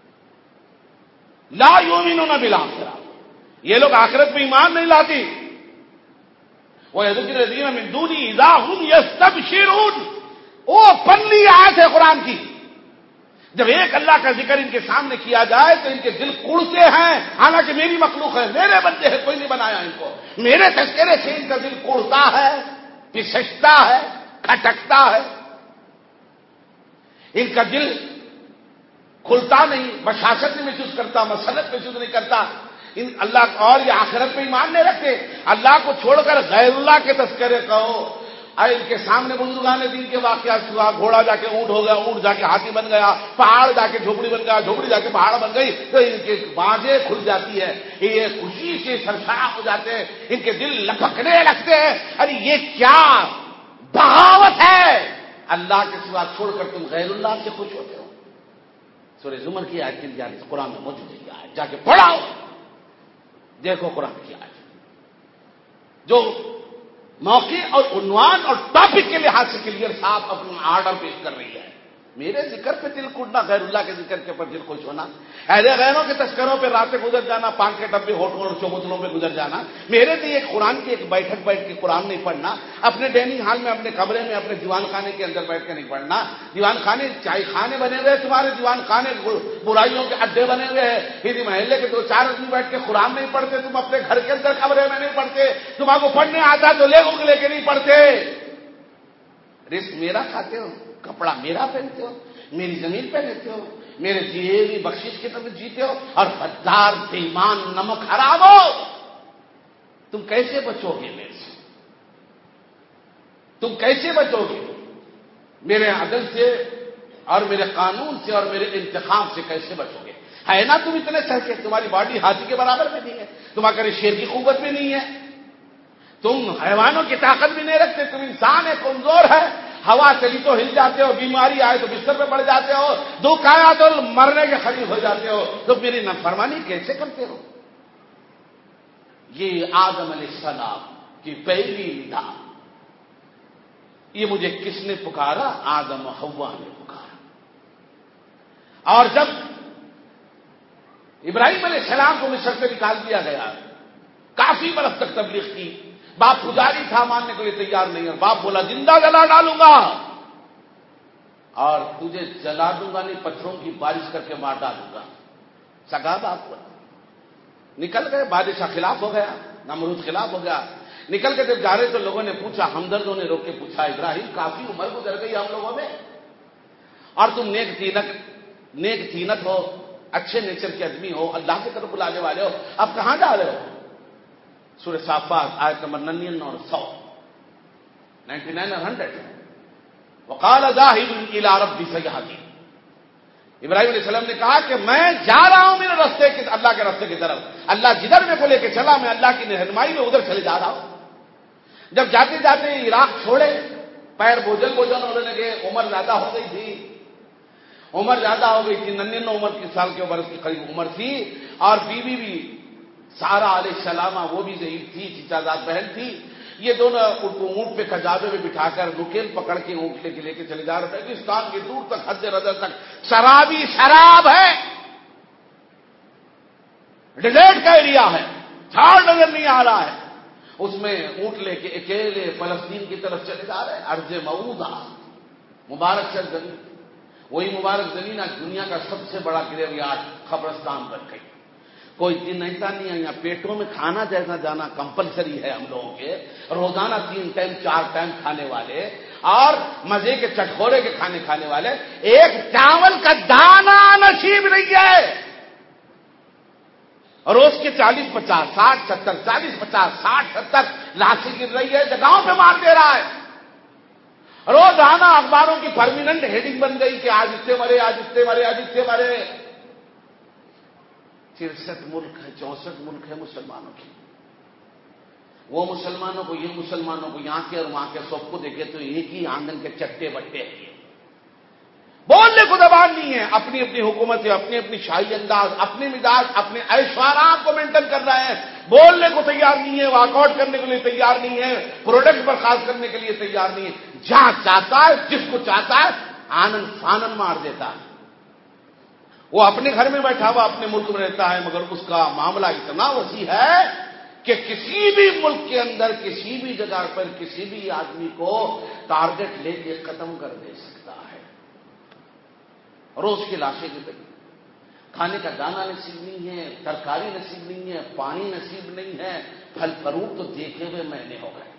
لا یؤمنون بالآخرہ، یہ لوگ آخرت میں ایمان نہیں لاتی. وَيَذْكُرُ الَّذِينَ مِن دُونِهِ إِذَا هُمْ يَسْتَبْشِرُونَ. وہ پنی آیت ہے قرآن کی. جب ایک اللہ کا ذکر ان کے سامنے کیا جائے تو ان کے دل کڑتے ہیں، حالانکہ میری مخلوق ہے، میرے بندے ہیں، کوئی نہیں بنایا ان کو. میرے تذکرے سے ان کا دل کڑتا ہے، پسچتا ہے، کھٹکتا ہے، ان کا دل کھلتا نہیں، بشاشت نہیں محسوس کرتا، مسلط محسوس نہیں کرتا. ان اللہ اور یہ آخرت میں ایمان نہیں رکھتے. اللہ کو چھوڑ کر غیر اللہ کے تذکرے کہو. ان کے سامنے بزرگان دین کے واقعات ہوا، گھوڑا جا کے اونٹ ہو گیا، اونٹ جا کے ہاتھی بن گیا، پہاڑ جا کے جھوپڑی بن گیا، جھوپڑی جا کے پہاڑ بن گئی، تو ان کی بازیں کھل جاتی ہے، یہ خوشی سے سرشار ہو جاتے ہیں، ان کے دل لپکنے لگتے ہیں. ارے یہ کیا بغاوت ہے، اللہ کے سوا چھوڑ کر تم غیر اللہ سے خوش ہوتے ہو. سورہ زمر کی آیت کی جانب قرآن میں موجود ہے، جا کے پڑھاؤ، دیکھو قرآن کی آیت جو موقع اور عنوان اور ٹاپک کے لحاظ سے کلیئر صاف اپنا آرڈر پیش کر رہی ہے. میرے ذکر پہ دل کھٹنا، غیر اللہ کے ذکر کے پر دل خوش ہونا، اہل غیروں کے تذکروں پہ راتیں گزر جانا، پان کے ڈبے ہوٹلوں اور چوبوتلوں پہ گزر جانا، میرے لیے ایک قرآن کی ایک بیٹھک بیٹھ کے قرآن نہیں پڑھنا، اپنے ڈیننگ ہال میں اپنے کمرے میں اپنے دیوان خانے کے اندر بیٹھ کے نہیں پڑھنا. دیوان خانے چائے خانے بنے ہوئے، تمہارے دیوان خانے برائیوں کے اڈے بنے ہوئے ہیں. یعنی محلے کے دو چار آدمی بیٹھ کے قرآن نہیں پڑھتے، تم اپنے گھر کے اندر کمرے میں نہیں پڑھتے، تمہارے کو پڑھنے آتا تو لوگوں کو لے کے نہیں پڑھتے. رزق میرا کھاتے ہو، کپڑا میرا پہنتے ہو، میری زمین پہ رہتے ہو، میرے دیے ہوئی بخشش کی طرف جیتے ہو، اور غدار بے ایمان نمک حرام ہو. تم کیسے بچو گے میرے سے؟ تم کیسے بچو گے میرے عدل سے اور میرے قانون سے اور میرے انتخاب سے کیسے بچو گے؟ ہے نا تم اتنے سہکے، تمہاری باڈی ہاتھی کے برابر میں نہیں ہے، تمہارے شیر کی قوت بھی نہیں ہے، تم حیوانوں کی طاقت بھی نہیں رکھتے، تم انسان ہے، کمزور ہے، ہوا چلی تو ہل جاتے ہو، بیماری آئے تو بستر پہ پڑ جاتے ہو، دکھ آیا تو مرنے کے قریب ہو جاتے ہو. تو میری نافرمانی کیسے کرتے ہو؟ یہ آدم علیہ السلام کی پہلی ندا، یہ مجھے کس نے پکارا؟ آدم و حوا نے پکارا. اور جب ابراہیم علیہ السلام کو مصر سے نکال دیا گیا، کافی برس تک تبلیغ کی، باپ پجاری تھا، ماننے کے لیے تیار نہیں، اور باپ بولا زندہ جلا ڈالوں گا، اور تجھے جلا دوں گا نہیں، پتھروں کی بارش کر کے مار ڈالوں گا. سگا باپ بولا. نکل گئے، بادشاہ خلاف ہو گیا، نمرود خلاف ہو گیا. نکل کے جب جا رہے تو لوگوں نے پوچھا، ہمدردوں نے روک کے پوچھا، ابراہیم کافی عمر گزر گئی ہم لوگوں میں، اور تم نیک تینت نیک تینت ہو، اچھے نیچر کے آدمی ہو، اللہ کی طرف بلانے والے ہو، اب کہاں جا رہے ہو؟ سورہ صافات آیت نمبر ننانوے اور سو، نائنٹی نائن اور ہنڈریڈ. وقال ذاهب الى ربي سيهدين. ابراہیم علیہ السلام نے کہا کہ میں جا رہا ہوں میرے راستے کے، اللہ کے راستے کی طرف، اللہ جدھر میرے کو لے کے چلا میں اللہ کی رہنمائی میں ادھر چلے جا رہا ہوں. جب جاتے جاتے عراق چھوڑے، پیر بوجھل بوجھل ہونے لگے، عمر زیادہ ہو گئی تھی، عمر زیادہ ہو گئی تھی، ننانوے عمر کے سال کے برس کی قریب عمر تھی، اور بیوی بھی سارا علیہ السلام وہ بھی ضعیف تھی، چچا زاد بہن تھی. یہ دونوں اونٹ پہ کجاوے میں بٹھا کر نکیل پکڑ کے اونٹ لے کے لے کے چلے جا رہے. ریگستان کے دور تک، حد رضا تک شرابی شراب ہے، ڈیزرٹ کا ایریا ہے، جھاڑ نظر نہیں آ رہا ہے، اس میں اونٹ لے کے اکیلے فلسطین کی طرف چلے جا رہے ہیں. ارض موعودہ، مبارک سرزمین. وہی مبارک زمین آج دنیا کا سب سے بڑا گریو یارڈ قبرستان بن گئی. کوئی دن ایسا نہیں ہے یہاں پیٹوں میں کھانا جیسا جانا کمپلسری ہے ہم لوگوں کے، روزانہ تین ٹائم چار ٹائم کھانے والے اور مزے کے چٹخورے کے کھانے کھانے والے، ایک چاول کا دانہ نصیب نہیں ہے. روز کے چالیس پچاس ساٹھ ستر چالیس پچاس ساٹھ ستر لاشیں گر رہی ہے، جگہوں پہ مار دے رہا ہے. روزانہ اخباروں کی پرماننٹ ہیڈنگ بن گئی کہ آج اس سے مرے، آج اس سے مرے، آج اس سے مرے. ترسٹھ ملک ہے، چونسٹھ ملک ہے مسلمانوں کی. وہ مسلمانوں کو، یہ مسلمانوں کو، یہاں کے اور وہاں کے سب کو دیکھے تو ایک ہی آنگن کے چٹے بٹے ہیں. بولنے کو زبان نہیں ہے، اپنی اپنی حکومت ہے، اپنی اپنی شاہی انداز، اپنے مزاج، اپنے عیش و آرام کو مینٹین کر رہے ہیں. بولنے کو تیار نہیں ہے، واک آؤٹ کرنے کے لیے تیار نہیں ہے، پروڈکٹ برخاست کرنے کے لیے تیار نہیں ہے. جہاں چاہتا ہے، جس کو چاہتا ہے آنن فانن مار دیتا ہے. وہ اپنے گھر میں بیٹھا ہوا اپنے ملک میں رہتا ہے، مگر اس کا معاملہ اتنا وسیع ہے کہ کسی بھی ملک کے اندر کسی بھی جگہ پر کسی بھی آدمی کو ٹارگٹ لے کے ختم کر دے سکتا ہے. روز کی لاشیں کی طرح کھانے کا دانہ نصیب نہیں ہے، ترکاری نصیب نہیں ہے، پانی نصیب نہیں ہے، پھل فروٹ تو دیکھے ہوئے مہینے ہو گئے.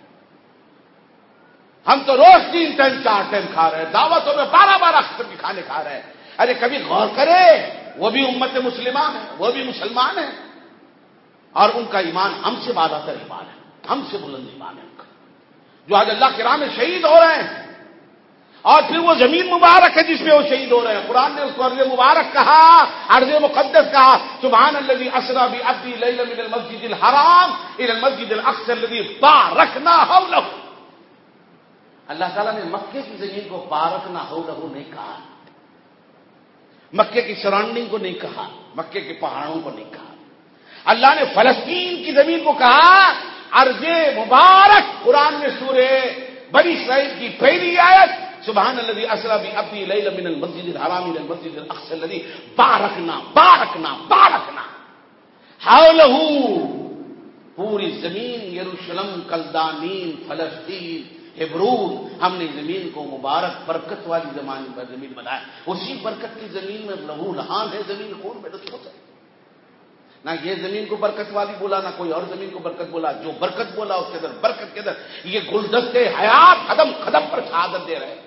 ہم تو روز تین ٹائم چار ٹائم کھا رہے ہیں، دعوتوں میں بارہ بارہ قسم کے کھانے کھا رہے ہیں. ارے کبھی غور کرے، وہ بھی امت مسلمہ ہے، وہ بھی مسلمان ہیں، اور ان کا ایمان ہم سے بالا تر ایمان ہے، ہم سے بلند ایمان ہے ان کا، جو آج اللہ کی راہ میں شہید ہو رہے ہیں. اور پھر وہ زمین مبارک ہے جس پہ وہ شہید ہو رہے ہیں. قرآن نے اس کو ارض مبارک کہا، ارض مقدس کہا. سبحان الذی اسری بعبدہ لیلا من المسجد الحرام الی المسجد الاقصی الذی بارکنا حولہ. اللہ تعالیٰ نے مکے کی زمین کو بارکنا حولہ نہیں کہا، مکے کی سراؤنڈنگ کو نہیں کہا، مکے کے پہاڑوں کو نہیں کہا. اللہ نے فلسطین کی زمین کو کہا ارض مبارک. قرآن میں سورہ بنی اسرائیل کی پہلی آیت سبحان الذی اسری بعبدہ لیلا من المسجد الحرام الی المسجد الاقصی الذی بارکنا بارکنا بارکنا حولہ. پوری زمین یروشلم، کلدانین، فلسطین، ہبرون، ہم نے زمین کو مبارک برکت والی زمان پر زمین بنایا. اسی برکت کی زمین میں لہو لہان ہے، زمین خون میں لطف ہوتا ہے. نہ یہ زمین کو برکت والی بولا، نہ کوئی اور زمین کو برکت بولا. جو برکت بولا اس کے اندر برکت کے اندر یہ گلدستے حیات قدم قدم پر شہادت دے رہے ہیں.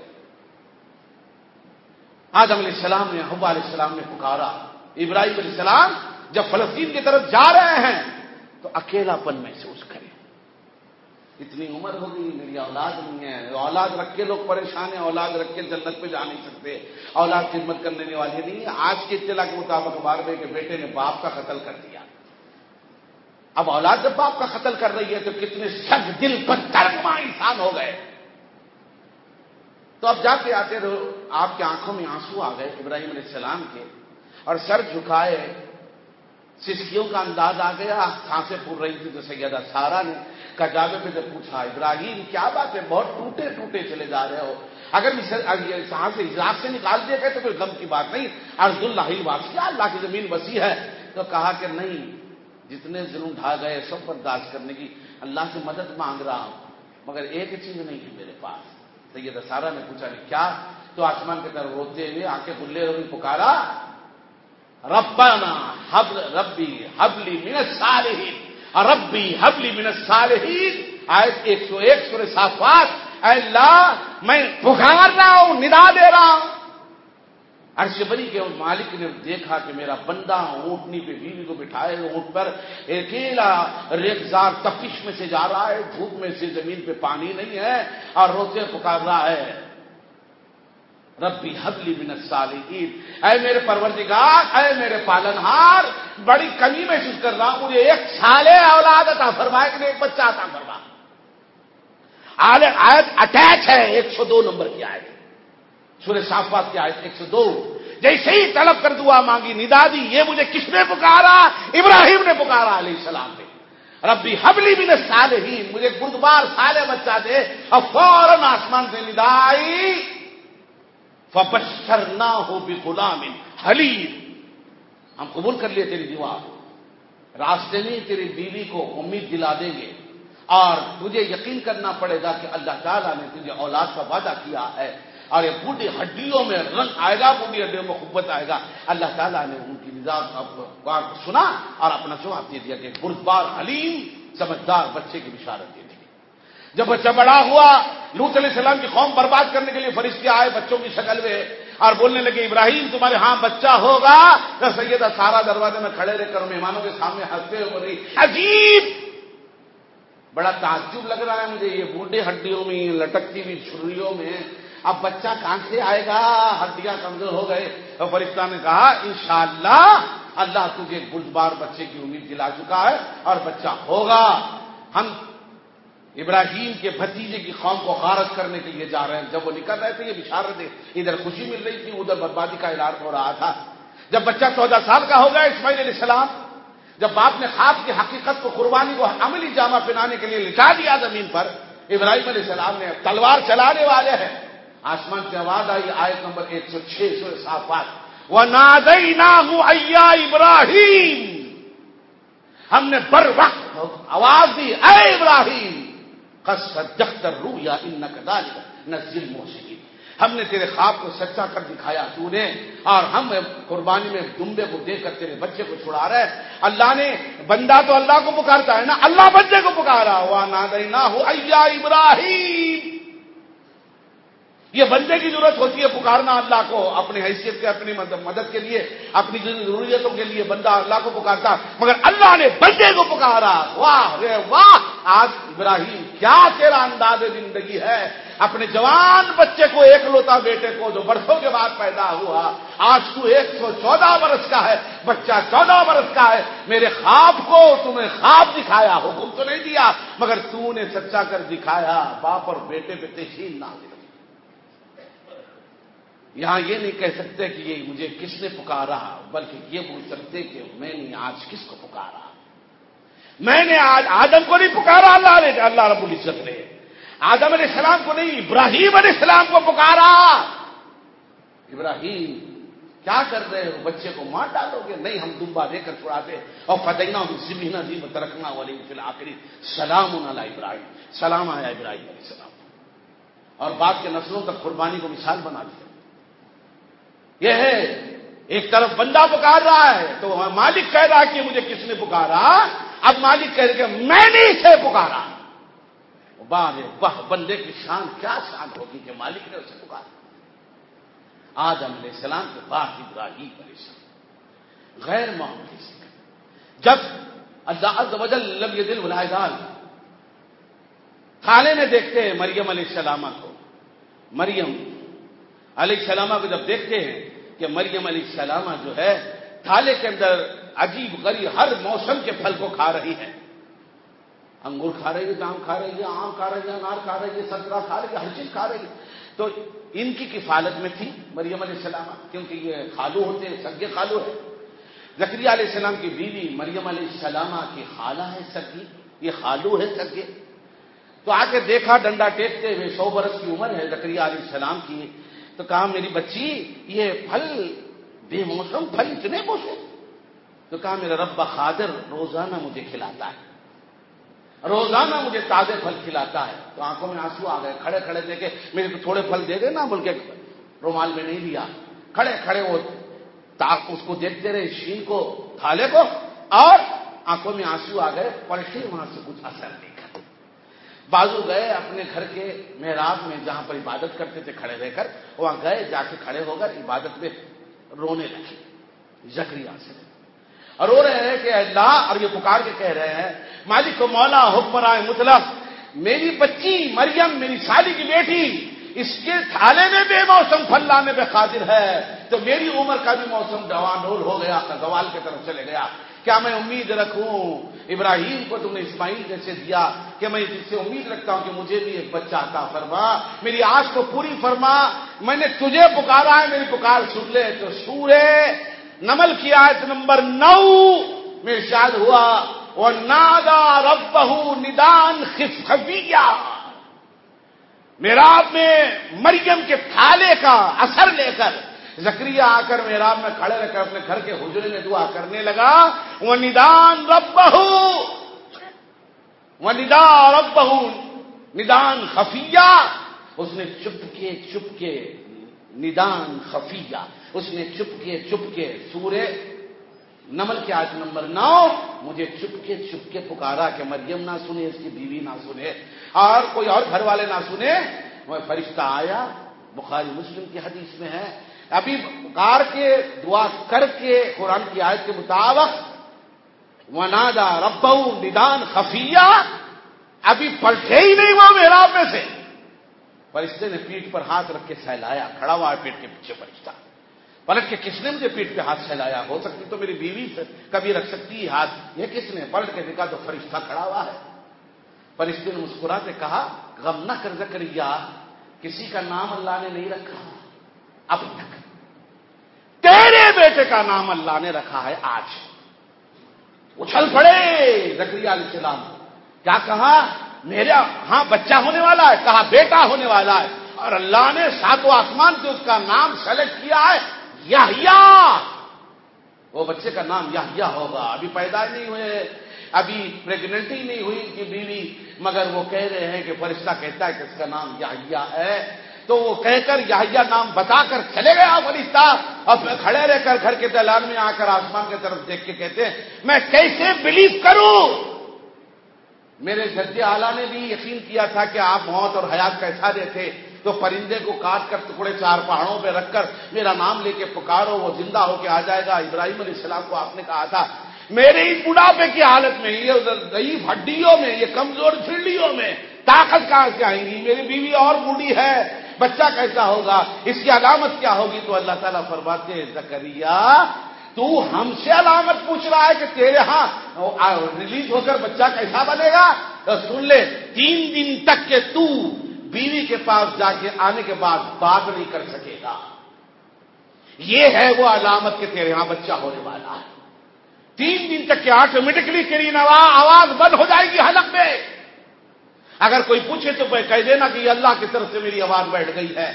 آدم علیہ السلام نے، حوا علیہ السلام نے پکارا. ابراہیم علیہ السلام جب فلسطین کی طرف جا رہے ہیں تو اکیلا پن محسوس کرے. اتنی عمر ہو گئی، میری اولاد نہیں ہے. اولاد رکھ کے لوگ پریشان ہیں، اولاد رکھ کے جنت پہ جا نہیں سکتے، اولاد خدمت کرنے والی نہیں ہے. آج کی اطلاع کے مطابق اخبار میں کہ بیٹے نے باپ کا قتل کر دیا. اب اولاد جب باپ کا قتل کر رہی ہے تو کتنے سخت دل پر ترجمہ انسان ہو گئے. تو اب جاتے آتے رہو، آپ کی آنکھوں میں آنسو آ گئے ابراہیم علیہ السلام کے، اور سر جھکائے، سسکیوں کا انداز آ گیا. سانسیں پھول رہی تھی تو سیدہ سارا نے کجاوے میں جب پوچھا ابراہیم کیا بات ہے، بہت ٹوٹے ٹوٹے چلے جا رہے ہو، اگر سانس سے اجلاس سے نکال دیا گئے تو کوئی غم کی بات نہیں، ارض اللہ واسعہ، اللہ کی زمین وسیع ہے. تو کہا کہ نہیں، جتنے ظلم ڈھا گئے سب برداشت کرنے کی اللہ سے مدد مانگ رہا ہوں، مگر ایک چیز نہیں ہے میرے پاس. سیدہ سارا نے پوچھا نہیں کیا؟ تو آسمان کی طرف روتے ہوئے آنکھیں کھلے ہوئے پکارا ربنا حب ربی حبلی من الصالحین، ربی حبلی من الصالحین. آیت ایک سو ایک سورہ صافات. اے اللہ میں پکار رہا ہوں، ندا دے رہا ہوں. عرش بری کے مالک نے دیکھا کہ میرا بندہ اونٹنی پہ بیوی کو بٹھائے اونٹ پر اکیلا ریگزار تپش میں سے جا رہا ہے، دھوپ میں سے، زمین پہ پانی نہیں ہے، اور روتے پکار رہا ہے ربی حبلی من الصالحین. اے میرے پروردگار، اے میرے پالنہار، بڑی کمی محسوس کر رہا ہوں، مجھے ایک صالح اولاد عطا فرما، کہ ایک بچہ عطا فرما. آیت اٹیچ ہے ایک سو دو نمبر کی آیت، سورہ صافات کی آیت ایک سو دو. جیسے ہی طلب کر دعا مانگی، ندا دی. یہ مجھے کس نے پکارا؟ ابراہیم نے پکارا علیہ السلام نے. ربی حبلی من الصالحین، مجھے بردبار صالح بچہ دے. اور فوراً آسمان سے ندا آئی فبشرناہ بغلام حلیم، ہم قبول کر لیے تیری دعا، راستے میں تیری بیوی کو امید دلا دیں گے، اور تجھے یقین کرنا پڑے گا کہ اللہ تعالیٰ نے تجھے اولاد کا وعدہ کیا ہے، اور یہ بوڑھی ہڈیوں میں رنگ آئے گا، بوڑھی ہڈیوں میں قوت آئے گا. اللہ تعالیٰ نے ان کی نظام کو سنا اور اپنا جواب دے دیا کہ بردبار حلیم سمجھدار بچے کی بشارت دے دی. جب بچہ بڑا ہوا، لوط علیہ السلام کی قوم برباد کرنے کے لیے فرشتے آئے بچوں کی شکل میں، اور بولنے لگے ابراہیم تمہارے ہاں بچہ ہوگا. تو سیدہ سارا دروازے میں کھڑے رہ کر مہمانوں کے سامنے ہنستے ہوئے بول رہی عجیب، بڑا تعجب لگ رہا ہے مجھے، یہ بوڑھے ہڈیوں میں لٹکتی ہوئی چھریوں میں اب بچہ کہاں سے آئے گا، ہڈیاں کمزور ہو گئے. تو فرشتہ نے کہا انشاءاللہ اللہ تجھے بردبار بچے کی امید دلا چکا ہے اور بچہ ہوگا. ہم ابراہیم کے بھتیجے کی قوم کو غارت کرنے کے لیے جا رہے ہیں. جب وہ نکل رہے تھے یہ بشارت ہے، ادھر خوشی مل رہی تھی، ادھر بربادی کا اعلان ہو رہا تھا. جب بچہ چودہ سال کا ہو گیا اسماعیل علیہ السلام، جب باپ نے خواب کی حقیقت کو، قربانی کو عملی جامہ پہنانے کے لیے لٹا دیا زمین پر، ابراہیم علیہ السلام نے تلوار چلانے والے ہیں، آسمان سے آواز آئی، آیت نمبر ایک سو چھ سورہ صافات، وَنَادَيْنَاهُ أَيَّا إِبْرَاهِيمُ، ہم نے بر وقت آواز دی، اے ابراہیم، قد صدقت الرؤيا إِنَّ كَذَلِكَ نَجْزِي الْمُحْسِنِينَ، ہم نے تیرے خواب کو سچا کر دکھایا تو نے، اور ہم قربانی میں دمبے کو دے کر تیرے بچے کو چھڑا رہے۔ اللہ نے، بندہ تو اللہ کو پکارتا ہے نا، اللہ بندے کو پکارا، وَنَادَيْنَاهُ أَيَّا إِبْرَاهِيمُ، یہ بندے کی ضرورت ہوتی ہے پکارنا اللہ کو، اپنی حیثیت کے، اپنی مدد کے لیے، اپنی ضروریتوں کے لیے بندہ اللہ کو پکارتا، مگر اللہ نے بندے کو پکارا۔ واہ رے واہ، آج ابراہیم کیا تیرا انداز زندگی ہے، اپنے جوان بچے کو، ایک لوتا بیٹے کو جو برسوں کے بعد پیدا ہوا، آج تو ایک سو چودہ برس کا ہے، بچہ چودہ برس کا ہے، میرے خواب کو تمہیں خواب دکھایا، حکم تو نہیں دیا مگر تو نے سچا کر دکھایا، باپ اور بیٹے پہ تشہیر نازل۔ یہاں یہ نہیں کہہ سکتے کہ یہ مجھے کس نے پکارا، بلکہ یہ بول سکتے کہ میں نے آج کس کو پکارا، میں نے آج آدم کو نہیں پکارا، اللہ نے، اللہ رب العزت نے آدم علیہ السلام کو نہیں، ابراہیم علیہ السلام کو پکارا۔ ابراہیم کیا کر رہے ہو، بچے کو مار ڈالو گے؟ نہیں، ہم دمبا دے کر چھڑاتے، اور فدینہ بذبح عظیم وترکنا علیہ فی الآخرین سلام علی ابراہیم، سلام آیا ابراہیم علیہ السلام، اور بعد کے نسلوں تک قربانی کو مثال بنا دیا۔ یہ ہے، ایک طرف بندہ پکار رہا ہے تو مالک کہہ رہا ہے کہ مجھے کس نے پکارا، اب مالک کہہ رہا کہ میں نے اسے پکارا۔ واہ واہ، بندے کی شان کیا شان ہوگی کہ مالک نے اسے پکارا۔ آدم علیہ السلام کے بعد ابراہیم علیہ السلام، غیر معمولی سے، جب اللہ عز و جل لم یذل ولا یزال تھانے میں دیکھتے ہیں مریم علیہ السلام کو، مریم علیہ السلام کو جب دیکھتے ہیں کہ مریم علیہ السلام جو ہے تھالے کے اندر عجیب غریب ہر موسم کے پھل کو کھا رہی ہے، انگور کھا رہی ہے، جام کھا رہی ہے، آم کھا رہی ہے، انار کھا رہی ہے، سنترا کھا رہی ہے، ہر چیز کھا رہی ہے، تو ان کی کفالت میں تھی مریم علیہ السلام، کیونکہ یہ خالو ہوتے ہیں، سگے خالو ہے۔ زکریا علیہ السلام کی بیوی مریم علیہ السلام کی خالہ ہے، سگی، یہ خالو ہے، سگے۔ تو آ کے دیکھا ڈنڈا ٹیکتے ہوئے، سو برس کی عمر ہے زکریا علیہ السلام کی، تو کہا میری بچی یہ پھل بے موسم پھل اتنے موسم، تو کہا میرا رب قادر روزانہ مجھے کھلاتا ہے، روزانہ مجھے تازے پھل کھلاتا ہے۔ تو آنکھوں میں آنسو آ گئے، کھڑے کھڑے دیکھے، میرے کو تھوڑے پھل دے دے نا بول کے رومال میں نہیں لیا، کھڑے کھڑے وہ اس کو دیکھتے رہے، شین کو، تھالے کو، اور آنکھوں میں آنسو آ گئے، پلٹے وہاں سے کچھ اثر نہیں کر، بازو گئے اپنے گھر کے محراب میں جہاں پر عبادت کرتے تھے کھڑے رہ کر، وہاں گئے، جا کے کھڑے ہو کر عبادت میں رونے لگے زکریا سے، اور رو رہے ہیں کہ اللہ، اور یہ پکار کے کہہ رہے ہیں مالک و مولا حکمران مطلق، میری بچی مریم، میری سالی کی بیٹی، اس کے تھالے میں بے موسم پھل لانے پہ قادر ہے، تو میری عمر کا بھی موسم جوان رول ہو گیا، زوال کی طرف چلے گیا، کیا میں امید رکھوں؟ ابراہیم کو تم نے اسماعیل جیسے دیا کہ میں اس سے امید رکھتا ہوں کہ مجھے بھی ایک بچہ عطا فرما، میری آس کو پوری فرما، میں نے تجھے پکارا ہے، میری پکار سن لے۔ تو سورہ نمل کی آیت نمبر نو میں ارشاد ہوا، وَنَادَى رَبَّهُ نِدَاءً خِفْيًّا، محراب میں مریم کے تھالے کا اثر لے کر زکریا آ کر محراب میں کھڑے رہ کر اپنے گھر کے حجرے میں دعا کرنے لگا، وَنِدَاءً رَبَّهُ وَنِدَاءَ رَبَّهُ نِدَاءً خَفِيًّا، اس نے چپ کے چپ کے ندان خفیہ، اس نے چپ کے چپ کے، سورہ نمل کی آیت نمبر نو، مجھے چپ کے چپ کے پکارا کہ مریم نہ سنے، اس کی بیوی نہ سنے، اور کوئی اور گھر والے نہ سنے، وہ فرشتہ آیا، بخاری مسلم کی حدیث میں ہے، ابھی پکار کے دعا کر کے قرآن کی آیت کے مطابق وَنَادَى رَبَّهُ نِدَاءً خَفِيًّا، ابھی پلٹے ہی نہیں وہ محراب میں سے، فرشتے نے پیٹھ پر ہاتھ رکھ کے سہلایا، کھڑا ہوا ہے پیٹ کے پیچھے فرشتہ، پلٹ کے کس نے مجھے پیٹ پہ ہاتھ سہلایا؟ ہو سکتی تو میری بیوی سے کبھی رکھ سکتی ہے ہاتھ، یہ کس نے؟ پلٹ کے دیکھا تو فرشتہ کھڑا ہوا ہے، فرشتے نے مسکراتے کہا غم نہ کر زکریا، کسی کا نام اللہ نے نہیں رکھا اب تک، تیرے بیٹے کا نام اللہ نے رکھا ہے آج۔ اچھل پڑے زکریا علیہ السلام، کیا کہا؟ میرا ہاں بچہ ہونے والا ہے، کہا بیٹا ہونے والا ہے، اور اللہ نے ساتوں آسمان سے اس کا نام سلیکٹ کیا ہے یحییٰ. وہ بچے کا نام یحییٰ ہوگا. ابھی پیدا نہیں ہوئے, ابھی پریگننٹی نہیں ہوئی ان کی بیوی, مگر وہ کہہ رہے ہیں کہ فرشتہ کہتا ہے کہ اس کا نام یحییٰ ہے. تو وہ کہہ کر یحییٰ نام بتا کر چلے گیا فرشتہ, اور پھر کھڑے رہ کر گھر کے دالان میں آ کر آسمان کی طرف دیکھ کے کہتے ہیں میں کیسے بلیو کروں. میرے جد اعلیٰ نے بھی یقین کیا تھا کہ آپ موت اور حیات کا احساس تھے, تو پرندے کو کاٹ کر ٹکڑے چار پہاڑوں پہ رکھ کر میرا نام لے کے پکارو, وہ زندہ ہو کے آ جائے گا. ابراہیم علیہ السلام کو آپ نے کہا تھا میرے اس بڑھاپے کی حالت میں, یہ ضعیف ہڈیوں میں, یہ کمزور پھرلیوں میں طاقت کہاں سے آئیں گی؟ میری بیوی اور بوڑھی ہے, بچہ کیسا ہوگا, اس کی علامت کیا ہوگی؟ تو اللہ تعالیٰ فرماتے ہیں زکریا تو ہم سے علامت پوچھ رہا ہے کہ تیرے ہاں ریلیز ہو کر بچہ کیسا بنے گا؟ تو سن لے, تین دن تک کہ تو بیوی کے پاس جا کے آنے کے بعد بات نہیں کر سکے گا. یہ ہے وہ علامت کہ تیرے ہاں بچہ ہونے والا ہے. تین دن تک کہ آٹومیٹکلی تیری آواز بند ہو جائے گی حلق میں. اگر کوئی پوچھے تو کہہ دینا کہ یہ اللہ کی طرف سے میری آواز بیٹھ گئی ہے.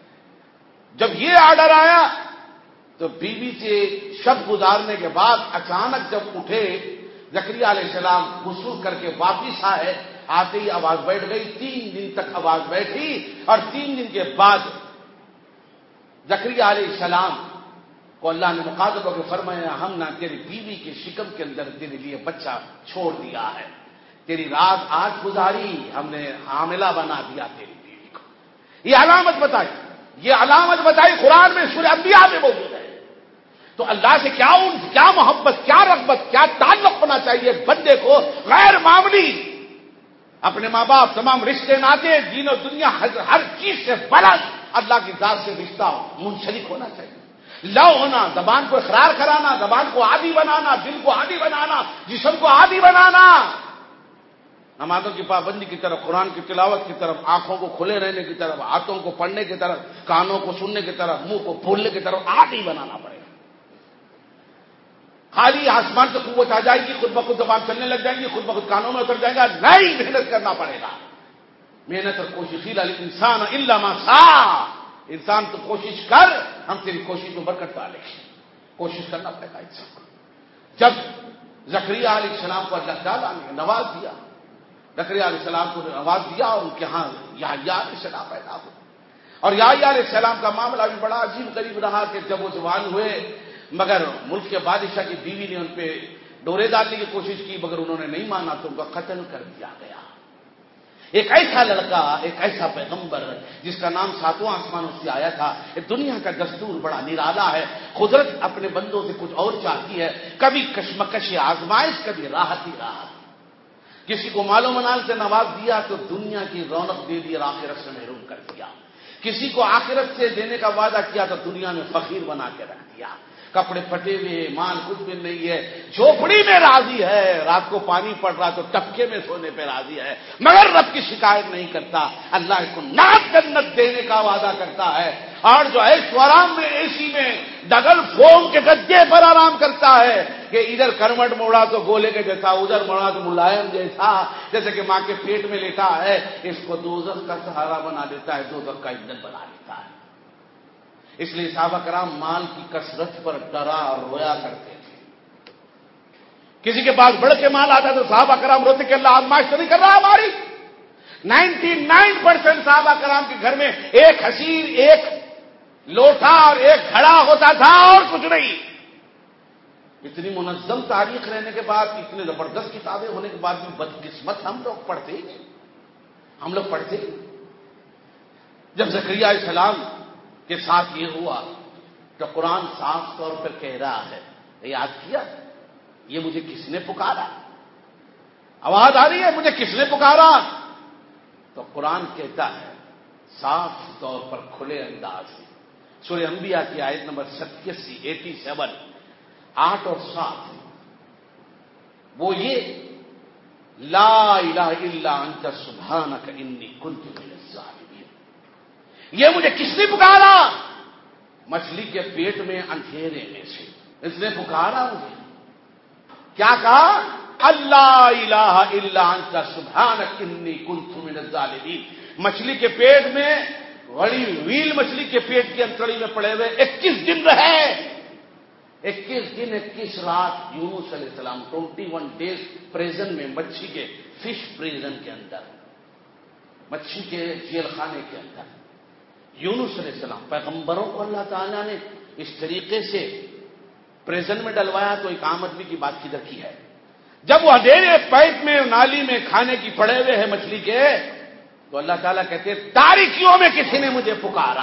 جب یہ آرڈر آیا تو بیوی سے شب گزارنے کے بعد اچانک جب اٹھے زکریا علیہ السلام غسل کر کے واپس آئے, آتے ہی آواز بیٹھ گئی. تین دن تک آواز بیٹھی, اور تین دن کے بعد زکریا علیہ السلام کو اللہ نے مخاطب ہو کے فرمایا ہم نے تیری بیوی کے شکم کے اندر تیرے لیے بچہ چھوڑ دیا ہے. تیری رات آج گزاری, ہم نے حاملہ بنا دیا تیری بیوی کو. یہ علامت بتائی, یہ علامت بتائی قرآن میں سورہ انبیاء میں موجود ہے. تو اللہ سے کیا کیا محبت, کیا رغبت, کیا تعلق ہونا چاہیے بندے کو غیر معمولی. اپنے ماں باپ, تمام رشتے ناطے, دین و دنیا, ہر چیز سے بلند اللہ کی ذات سے رشتہ منسلک ہونا چاہیے. لو ہونا, زبان کو اقرار کرانا, زبان کو عادی بنانا, دل کو عادی بنانا, جسم کو عادی بنانا. نمازوں کی پابندی کی طرف, قرآن کی تلاوت کی طرف, آنکھوں کو کھلے رہنے کی طرف, ہاتھوں کو پڑھنے کی طرف, کانوں کو سننے کی طرف, منہ کو بولنے کی طرف عادی بنانا پڑے گا. خالی آسمان سے قوت آ جائے گی, خود بخود زبان چلنے لگ جائے گی, خود بخود کانوں میں اتر جائے گا. نہیں, محنت کرنا پڑے گا. محنت اور کوشش ہی لالی انسان الا ما سعى. انسان تو کوشش کر, ہم تیری کوشش میں برکت ڈالیں گے. کوشش کرنا پڑے گا انسان کو. جب زکریا علیہ السلام کو اللہ تعالیٰ نے نواز دیا, زکریا علیہ السلام کو نواز دیا, اور ان کے ہاں یحییٰ علیہ السلام پیدا ہوئے. اور یحییٰ علیہ السلام کا معاملہ بھی بڑا عجیب غریب رہا کہ جب وہ جوان ہوئے, مگر ملک کے بادشاہ کی بیوی نے ان پہ ڈورے ڈالنے کی کوشش کی, مگر انہوں نے نہیں مانا تو ان کا قتل کر دیا گیا. ایک ایسا لڑکا, ایک ایسا پیغمبر جس کا نام ساتواں آسمانوں سے آیا تھا. دنیا کا دستور بڑا نرالا ہے. قدرت اپنے بندوں سے کچھ اور چاہتی ہے, کبھی کشمکش آزمائش, کبھی راحت ہی راحت. کسی کو مال و منال سے نواز دیا تو دنیا کی رونق دے دی اور آخرت سے محروم کر دیا. کسی کو آخرت سے دینے کا وعدہ کیا تو دنیا میں فقیر بنا کے رکھ دیا. کپڑے پھٹے ہوئے, مال کچھ بھی نہیں ہے, جھوپڑی میں راضی ہے, رات کو پانی پڑ رہا تو ٹپکے میں سونے پہ راضی ہے, مگر رب کی شکایت نہیں کرتا. اللہ اس کو ناز جنت دینے کا وعدہ کرتا ہے, اور جو ایش و آرام میں اے سی میں ڈگل فوم کے گدے پر آرام کرتا ہے کہ ادھر کرمٹ موڑا تو گولے کے جیسا, ادھر موڑا تو ملائم جیسا, جیسے کہ ماں کے پیٹ میں لیتا ہے, اس کو دوزخ کا سہارا بنا دیتا ہے, دوزخ کا ایندھن بنا دیتا ہے. اس لیے صحابہ کرام مال کی کثرت پر ڈرا اور رویا کرتے تھے. کسی کے پاس بڑھ کے مال آتا تو صحابہ کرام روتے کہ اللہ آزمائش تو نہیں کر رہا ہماری. نائنٹی نائن پرسینٹ صحابہ کرام کے گھر میں ایک حسیر, ایک لوٹا اور ایک گھڑا ہوتا تھا, اور کچھ نہیں. اتنی منظم تاریخ رہنے کے بعد, اتنے زبردست کتابیں ہونے کے بعد بھی بدقسمت ہم لوگ پڑھتے ہی ہم لوگ پڑھتے ہی جب زکریا علیہ السلام کے ساتھ یہ ہوا تو قرآن صاف طور پر کہہ رہا ہے, یاد کیا یہ مجھے کس نے پکارا, آواز آ رہی ہے مجھے کس نے پکارا. تو قرآن کہتا ہے صاف طور پر کھلے انداز سے, سورہ انبیاء کی آیت نمبر ستیسی ایٹی سیون آٹھ اور سات, وہ یہ لا الہ الا انت سبحانک انی کنت من الظالمین. یہ مجھے کس نے پکارا؟ مچھلی کے پیٹ میں اندھیرے میں سے اس نے پکارا مجھے. کیا کہا؟ اللہ الہ الا انت سبحانک انی کنت من الظالمین. مچھلی کے پیٹ میں بڑی ویل مچھلی کے پیٹ کی انتڑی میں پڑے ہوئے اکیس دن رہے، اکیس دن اکیس رات یونس علیہ السلام ٹوینٹی ون ڈیز پریزن میں، مچھی کے فش پریزن کے اندر، مچھی کے جیل خانے کے اندر یونس علیہ السلام پیغمبروں کو اللہ تعالیٰ نے اس طریقے سے پریزن میں ڈلوایا تو ایک عام آدمی کی بات کدھر کی ہے؟ جب وہ اندھیرے پائپ میں نالی میں کھانے کی پڑے ہوئے ہیں مچھلی کے، تو اللہ تعالیٰ کہتے ہیں تاریکیوں میں کسی نے مجھے پکارا،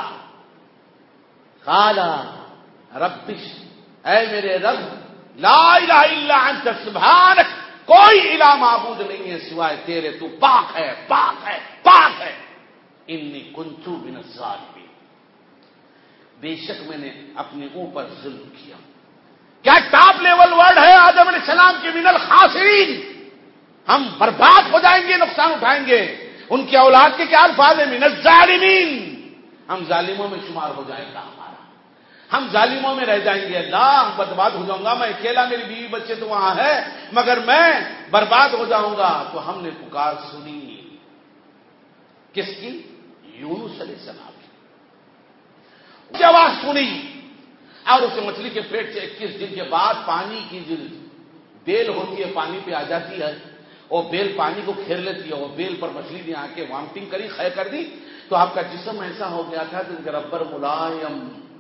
قالا ربش، اے میرے رب، لا الہ الا انت سبحانک، کوئی الہ معبود نہیں ہے سوائے تیرے، تو پاک ہے پاک ہے پاک ہے، انی کنت من الظالمین، بے شک میں نے اپنے اوپر ظلم کیا۔ کیا ٹاپ لیول ورڈ ہے آدم علیہ السلام کے، من الخاسرین، ہم برباد ہو جائیں گے، نقصان اٹھائیں گے۔ ان کی اولاد کے کیا الفاظ ہیں؟ من الظالمین، ہم ظالموں میں شمار ہو جائے گا ہمارا، ہم ظالموں میں رہ جائیں گے، اللہ برباد ہو جاؤں گا میں اکیلا، میری بیوی بچے تو وہاں ہے مگر میں برباد ہو جاؤں گا۔ تو ہم نے پکار سنی، کس کی؟ یونس علیہ السلام کی آواز سنی، اور اسے مچھلی کے پیٹ سے اکیس دن کے بعد پانی کی جو بیل ہوتی ہے پانی پہ آ جاتی ہے، وہ بیل پانی کو گھیر لیتی ہے، وہ بیل پر مچھلی نے آ کے وامٹنگ کری، خے کر دی، تو آپ کا جسم ایسا ہو گیا تھا کہ ربر ملائم،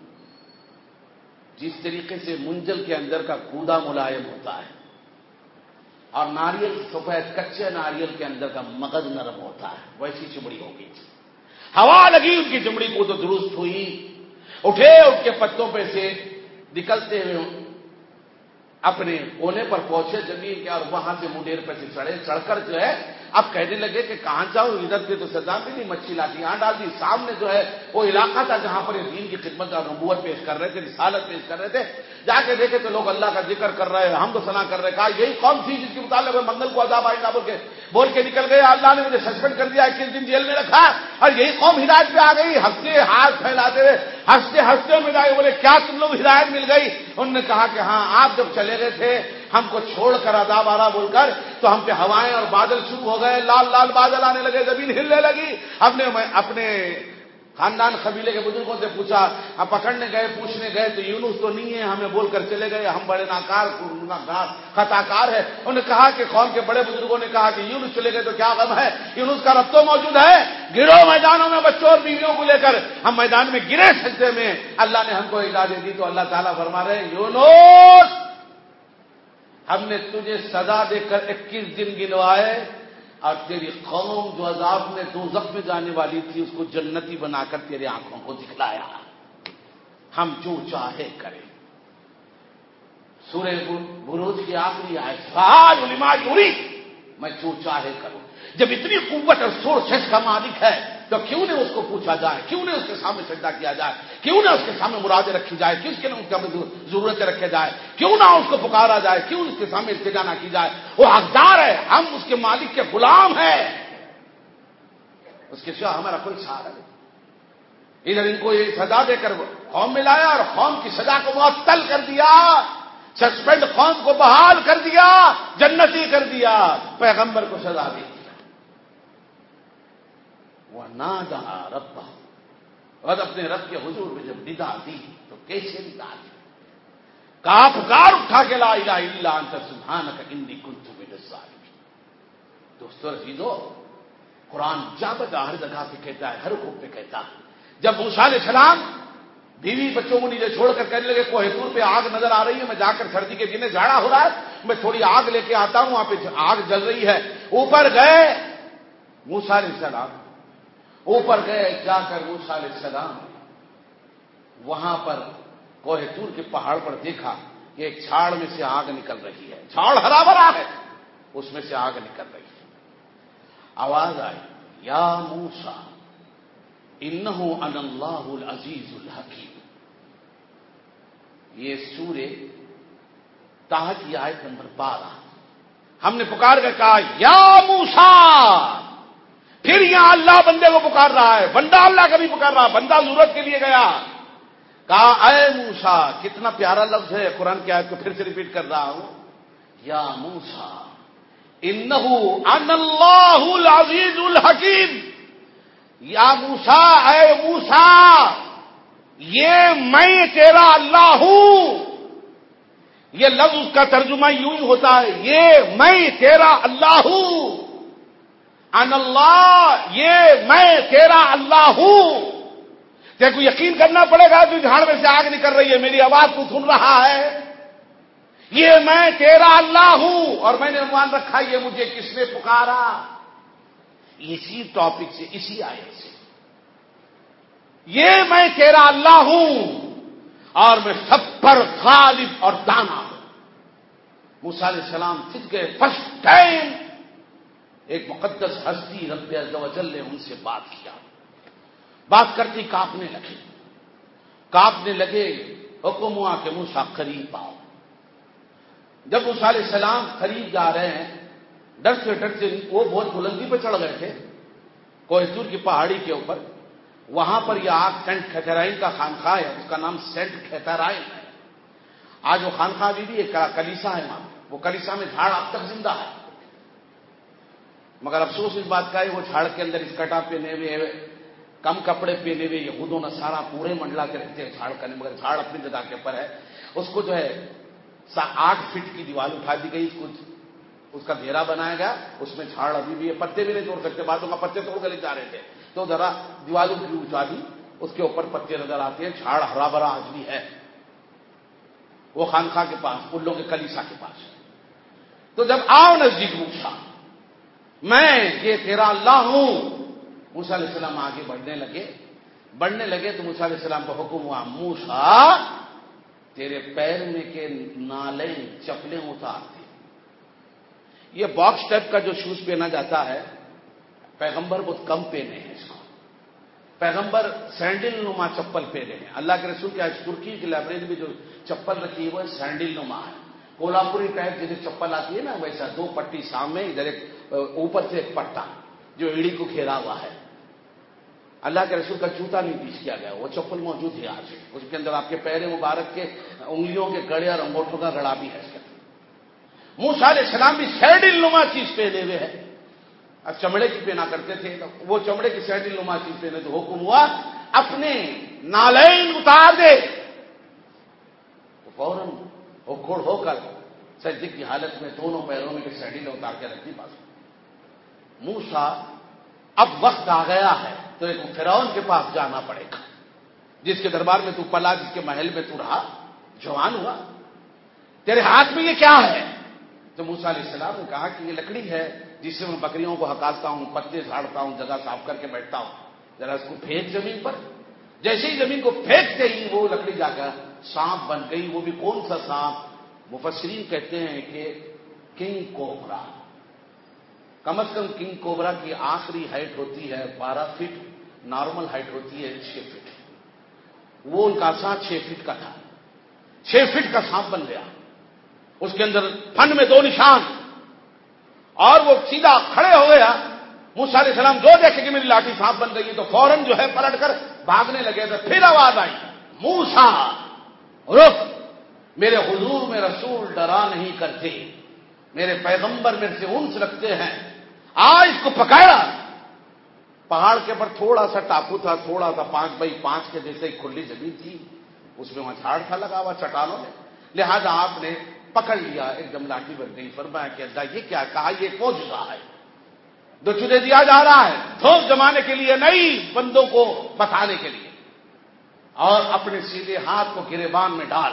جس طریقے سے منجل کے اندر کا کودا ملائم ہوتا ہے اور ناریل سفید کچے ناریل کے اندر کا مغز نرم ہوتا ہے، ویسی چمڑی ہو گئی۔ ہوا لگی ان کی چمڑی کو تو درست ہوئی، اٹھے، اٹھ کے پتوں پہ سے نکلتے ہوئے اپنے کونے پر پہنچے زمین کے، اور وہاں سے منڈیر پہ سے چڑھے، چڑھ کر جو ہے اب کہنے لگے کہ کہاں جاؤں، ادھر سے تو سزا ملی، مچھی لاتی یہاں ڈال دی، سامنے جو ہے وہ علاقہ تھا جہاں پر یہ دین کی خدمت اور نبوت پیش کر رہے تھے، رسالت پیش کر رہے تھے، جا کے دیکھے تو لوگ اللہ کا ذکر کر رہے ہیں، حمد و ثنا کر رہے، کہا یہی قوم تھی جس کے متعلق منگل کو عذاب آئے گا بول کے بول کے نکل گئے، اللہ نے مجھے سسپینڈ کر دیا، اکیس دن جیل میں رکھا، اور یہی قوم ہدایت پہ آ گئی، ہنستے ہاتھ پھیلاتے ہوئے ہنستے ہنستے میں جائے، بولے کیا تم لوگ ہدایت مل گئی؟ انہوں نے کہا کہ ہاں، آپ جب چلے گئے تھے ہم کو چھوڑ کر عذاب آ رہا بول کر، تو ہم پہ ہوائیں اور بادل شروع ہو گئے، لال لال بادل آنے لگے، زمین ہلنے لگی، ہم نے اپنے خاندان قبیلے کے بزرگوں سے پوچھا، ہم پکڑنے گئے، پوچھنے گئے تو یونس تو نہیں ہے، ہمیں بول کر چلے گئے، ہم بڑے ناکار خطا کار ہے۔ انہوں نے کہا کہ قوم کے بڑے بزرگوں نے کہا کہ یونس چلے گئے تو کیا غم ہے، یونس کا رب تو موجود ہے، گرو میدانوں میں بچوں اور بیویوں کو لے کر، ہم میدان میں گرے سجدے میں، اللہ نے ہم کو اجازت دی، تو اللہ تعالیٰ فرما رہے ہیں یونس ہم نے تجھے سزا دے کر اکیس دن گنوائے، اور تیری قوم جو عذاب میں دوزخ میں جانے والی تھی اس کو جنتی بنا کر تیرے آنکھوں کو دکھلایا، ہم جو چاہے کریں۔ سورہ بروج کی آخری آیت، فعال لما یرید، میں جو چاہے کروں۔ جب اتنی قوت اور سورسز کا مالک ہے تو کیوں نہ اس کو پوچھا جائے، کیوں نہ اس کے سامنے سجدہ کیا جائے، کیوں نہ اس کے سامنے مرادیں رکھی جائے، کس کے لیے اس کی ضرورتیں رکھے جائے، کیوں نہ اس کو پکارا جائے، کیوں اس کے سامنے التجا نہ کی جائے، وہ حقدار ہے، ہم اس کے مالک کے غلام ہیں، اس کے سوا ہمارا کوئی سہارا نہیں۔ ادھر ان کو یہ سزا دے کر قوم میں لایا اور قوم کی سزا کو معطل کر دیا، سسپینڈ قوم کو بحال کر دیا، جنتی کر دیا، پیغمبر کو سزا دی۔ وَنَادَى رَبَّهُ، اور اپنے رب کے حضور میں جب ندا دی تو کیسے ندا دی؟ کہا پکار اٹھا کے لا الہ الا انت سبحانک انی کنت من الظالمین۔ دوستو عزیزو، قرآن جا بجا ہر جگہ پہ کہتا ہے، ہر حکم پہ کہتا ہے۔ جب موسیٰ علیہ السلام بیوی بچوں کو نیچے چھوڑ کر کہنے لگے کوہ طور پہ آگ نظر آ رہی ہے، میں جا کر سردی کے دن جھاڑا ہو رہا ہے، میں تھوڑی آگ لے کے آتا ہوں، وہاں پہ آگ جل رہی ہے، اوپر گئے موسیٰ علیہ السلام، اوپر گئے، جا کر موسیٰ علیہ السلام وہاں پر کوہ طور کے پہاڑ پر دیکھا کہ ایک جھاڑ میں سے آگ نکل رہی ہے، جھاڑ ہرا بھرا ہے، اس میں سے آگ نکل رہی ہے۔ آواز آئی، یا موسیٰ انہ انا اللہ العزیز الحکیم۔ یہ سورہ طٰہٰ کی آیت نمبر بارہ۔ ہم نے پکار کر کہا یا موسیٰ، پھر یہاں اللہ بندے کو پکار رہا ہے، بندہ اللہ کا بھی پکار رہا، بندہ ضرورت کے لیے گیا، کہا اے موسیٰ، کتنا پیارا لفظ ہے، قرآن کی آیت کو پھر سے ریپیٹ کر رہا ہوں، یا موسیٰ انہ انا اللہ العزیز الحکیم، یا موسیٰ، اے موسیٰ، یہ میں تیرا اللہ ہوں. یہ لفظ کا ترجمہ یوں ہی ہوتا ہے، یہ میں تیرا اللہ ہوں. ان اللہ، یہ میں تیرا اللہ ہوں. تیرے کو یقین کرنا پڑے گا، تو جھاڑ میں سے آگ نکل رہی ہے، میری آواز کو سن رہا ہے. یہ میں تیرا اللہ ہوں، اور میں نے عنوان رکھا یہ مجھے کس نے پکارا. اسی ٹاپک سے، اسی آیت سے، یہ میں تیرا اللہ ہوں اور میں سب پر غالب اور دانا ہوں. موسیٰ علیہ السلام سیکھ گئے. فرسٹ ٹائم ایک مقدس ہستی رب عز و جل نے ان سے بات کیا. بات کرتی کانپنے لگے کانپنے لگے حکم ہوا کہ موسیٰ قریب آؤ. جب موسیٰ علیہ السلام قریب جا رہے ہیں، ڈرتے ڈرتے، وہ بہت بلندی پہ چڑھ گئے تھے، کوہ طور کی پہاڑی کے اوپر. وہاں پر یہ آگ سینٹ کھیترائن کا خانقاہ ہے، اس کا نام سینٹ کھیترائن ہے. آج وہ خانقاہ بھی بھی ایک کلیسا ہے وہاں. وہ کلیسا میں جھاڑ اب تک زندہ ہے، مگر افسوس اس بات کا ہے وہ جھاڑ کے اندر اسکرٹا پہنے ہوئے، کم کپڑے پہنے ہوئے یہود و نصارہ پورے منڈلا کے رہتے ہیں جھاڑ کرنے، مگر جھاڑ اپنی جگہ کے پر ہے. اس کو جو ہے آٹھ فٹ کی دیوار اٹھا دی گئی، اس کو اس کا گھیرا بنایا گیا. اس میں جھاڑ ابھی بھی ہے، پتے بھی نہیں توڑ سکتے. بعضوں کا پتے توڑ کر لے جا رہے تھے تو ذرا دیوالوں کی اٹھا دی، اس کے اوپر پتے نظر آتے ہیں. جھاڑ ہرا بھرا آج بھی ہے وہ خانقاہ کے پاس، پلوں کے کلیسا کے پاس. تو جب آؤ نزدیک موسیٰ، میں یہ تیرا اللہ ہوں. موسیٰ علیہ السلام آگے بڑھنے لگے بڑھنے لگے تو موسیٰ علیہ السلام کو حکم ہوا، موسیٰ تیرے پیر میں کے نالیں چپلیں اتار دے. یہ باکس ٹائپ کا جو شوز پہنا جاتا ہے، پیغمبر بہت کم پہنے ہیں اس کو. پیغمبر سینڈل نما چپل پہنے ہیں. اللہ کے رسول کی آج ترکی کی لائبریری میں جو چپل رکھی ہے وہ سینڈل نما ہے. کولہاپوری ٹائپ جیسے چپل آتی ہے نا، ویسا دو پٹی سامنے، ادھر ایک اوپر سے ایک پٹا جو ایڑی کو گھیرا ہوا ہے. اللہ کے رسول کا جوتا نہیں پیش کیا گیا، وہ چپل موجود ہے آج. اس کے اندر آپ کے پیر مبارک کے انگلیوں کے گڑے اور انگوٹھوں کا گڑا بھی ہے اس کے اندر. موسیٰ علیہ السلام بھی سینڈل نما چیز پہنے ہوئے ہیں. اب چمڑے کی پہنا کرتے تھے، وہ چمڑے کی سینڈل نما چیز پہنے. تو حکم ہوا اپنے نالین اتار دے. تو فوراً وہ کھڑ ہو کر سجدے کی حالت میں دونوں پیروں میں سینڈل اتار کے رکھ دی. بس موسیٰ اب وقت آ گیا ہے تو ایک فرعون کے پاس جانا پڑے گا، جس کے دربار میں تو پلا، جس کے محل میں تو رہا، جوان ہوا. تیرے ہاتھ میں یہ کیا ہے؟ تو موسیٰ علیہ السلام نے کہا کہ یہ لکڑی ہے جس سے میں بکریوں کو ہکالتا ہوں، پتے جھاڑتا ہوں، جگہ صاف کر کے بیٹھتا ہوں. ذرا اس کو پھینک زمین پر. جیسے ہی زمین کو پھینکتے ہی وہ لکڑی جا کر سانپ بن گئی. وہ بھی کون سا سانپ؟ مفسرین کہتے ہیں کہ کنگ کوبرا. کم از کم کنگ کوبرا کی آخری ہائٹ ہوتی ہے بارہ فٹ، نارمل ہائٹ ہوتی ہے چھ فٹ. وہ ان کا سانپ چھ فٹ کا تھا. چھ فٹ کا سانپ بن گیا. اس کے اندر پھن میں دو نشان، اور وہ سیدھا کھڑے ہو گیا. موسیٰ علیہ السلام جو دیکھے کہ میری لاٹھی سانپ بن گئی ہے تو فوراً جو ہے پلٹ کر بھاگنے لگے. تو پھر آواز آئی، موسیٰ رک، میرے حضور میں رسول ڈرا نہیں کرتے، میرے پیغمبر میرے سے انس رکھتے ہیں. آج اس کو پکڑا. پہاڑ کے پر تھوڑا سا ٹاپو تھا، تھوڑا سا پانچ بائی پانچ کے جیسے کھلی زمین تھی، اس میں وہاں جھاڑ تھا لگا ہوا چٹانوں میں. لہذا آپ نے پکڑ لیا، ایک دم لاٹھی بن گئی. فرمایا کہ اللہ یہ کیا؟ کہا یہ معجزہ ہے، دو چنے دیا جا رہا ہے، تھوک جمانے کے لیے نہیں، بندوں کو بتانے کے لیے. اور اپنے سیدھے ہاتھ کو گریبان میں ڈال.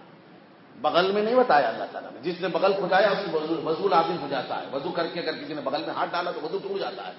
بغل میں نہیں بتایا اللہ تعالیٰ نے. جس نے بغل کھجایا اس کو وضو لازم ہو جاتا ہے. وضو کر کے اگر کسی نے بغل میں ہاتھ ڈالا تو وضو ٹوٹ جاتا ہے.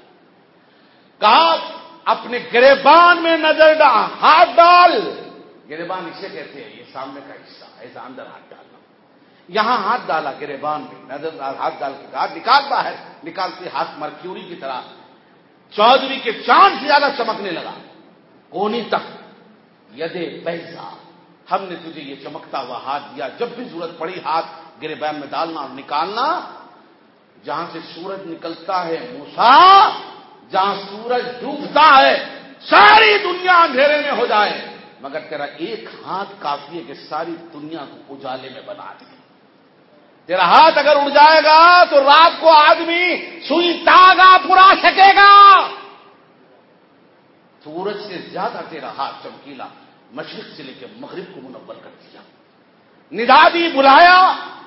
کہا اپنے گریبان میں نظر ڈال، ہاتھ ڈال. گریبان اسے کہتے ہیں، یہ سامنے کا حصہ، ایسا اندر ہاتھ ڈالنا. یہاں ہاتھ ڈالا گریبان میں، نظر ڈال، ہاتھ ڈال کے کہا نکال باہر. نکالتے ہاتھ مرکیوری کی طرح چودھری کے چاند سے زیادہ چمکنے لگا. کونی تک یدے پیسہ، ہم نے تجھے یہ چمکتا ہوا ہاتھ دیا، جب بھی ضرورت پڑی ہاتھ گریبان میں ڈالنا اور نکالنا. جہاں سے سورج نکلتا ہے موسیٰ، جہاں سورج ڈوبتا ہے ساری دنیا اندھیرے میں ہو جائے، مگر تیرا ایک ہاتھ کافی ہے کہ ساری دنیا کو اجالے میں بنا دے. تیرا ہاتھ اگر اڑ جائے گا تو رات کو آدمی سوئی تاگا پرا سکے گا. سورج سے زیادہ تیرا ہاتھ چمکیلا، مشرق سے لے کے مغرب کو منور کر دیا، ندا دی، بلایا۔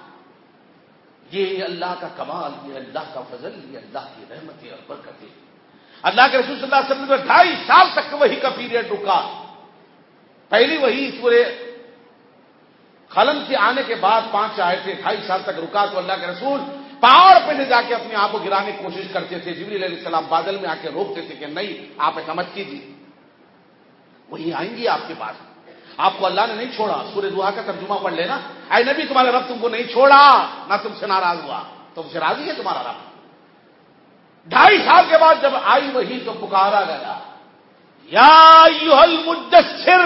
یہ اللہ کا کمال، یہ اللہ کا فضل، یہ اللہ کی رحمتیں اور برکتیں۔ اللہ کے رسول صلی اللہ علیہ وسلم نے ڈھائی سال تک وہی کا پیریڈ رکا۔ پہلی وہی سورہ قلم کے آنے کے بعد پانچ آیتیں ڈھائی سال تک رکا تو اللہ کے رسول پہاڑ پہ سے جا کے اپنے آپ کو گرانے کی کوشش کرتے تھے۔ جبریل علیہ السلام بادل میں آ کے روکتے تھے کہ نہیں، آپ ایسا مت کیجیے، وہی آئیں گی آپ کے پاس، آپ کو اللہ نے نہیں چھوڑا۔ سورہ دعا کا ترجمہ پڑھ لینا، اے نبی تمہارا رب تم کو نہیں چھوڑا، نہ تم سے ناراض ہوا، تم سے راضی ہے تمہارا رب۔ ڈھائی سال کے بعد جب آئی وہی تو پکارا گیا، یا ایھا المدثر،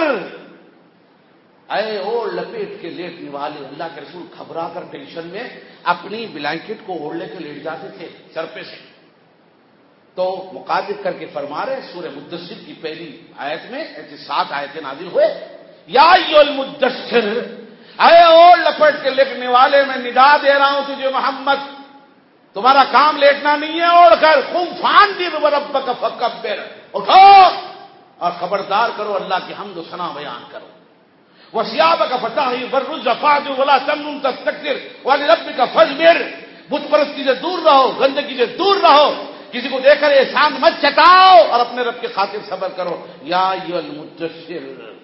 اے اوڑھ لپیٹ کے لیٹنے والے۔ اللہ کے رسول گھبرا کر ٹینشن میں اپنی بلینکٹ کو اوڑھ لے کے لیٹ جاتے تھے سر پہ سے۔ تو مقابل کر کے فرما رہے سورہ مدثر کی پہلی آیت میں ایسے سات آیتیں نازل ہوئے، یا ایھا المدثر، اے اوڑھ لپیٹ کے لیٹنے والے، میں ندا دے رہا ہوں تجھے محمد، تمہارا کام لیٹنا نہیں ہے، اوڑھ کر قم فانذر وربک فکبر، اٹھو اور خبردار کرو، اللہ کی حمد و ثنا بیان کرو۔ وثیابک فطہر والرجز فاہجر ولا تمنن تستکثر ولربک فاصبر، بت پرستی سے دور رہو، گندگی سے دور رہو، کسی کو دیکھ کر احسان مت جتاؤ اور اپنے رب کی خاطر صبر کرو۔ یا ایھا المدثر،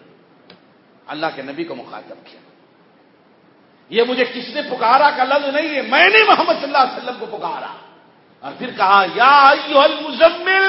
اللہ کے نبی کو مخاطب کیا۔ یہ مجھے کس نے پکارا کا لفظ نہیں ہے، میں نے محمد صلی اللہ علیہ وسلم کو پکارا، اور پھر کہا یا ایھا المزمل،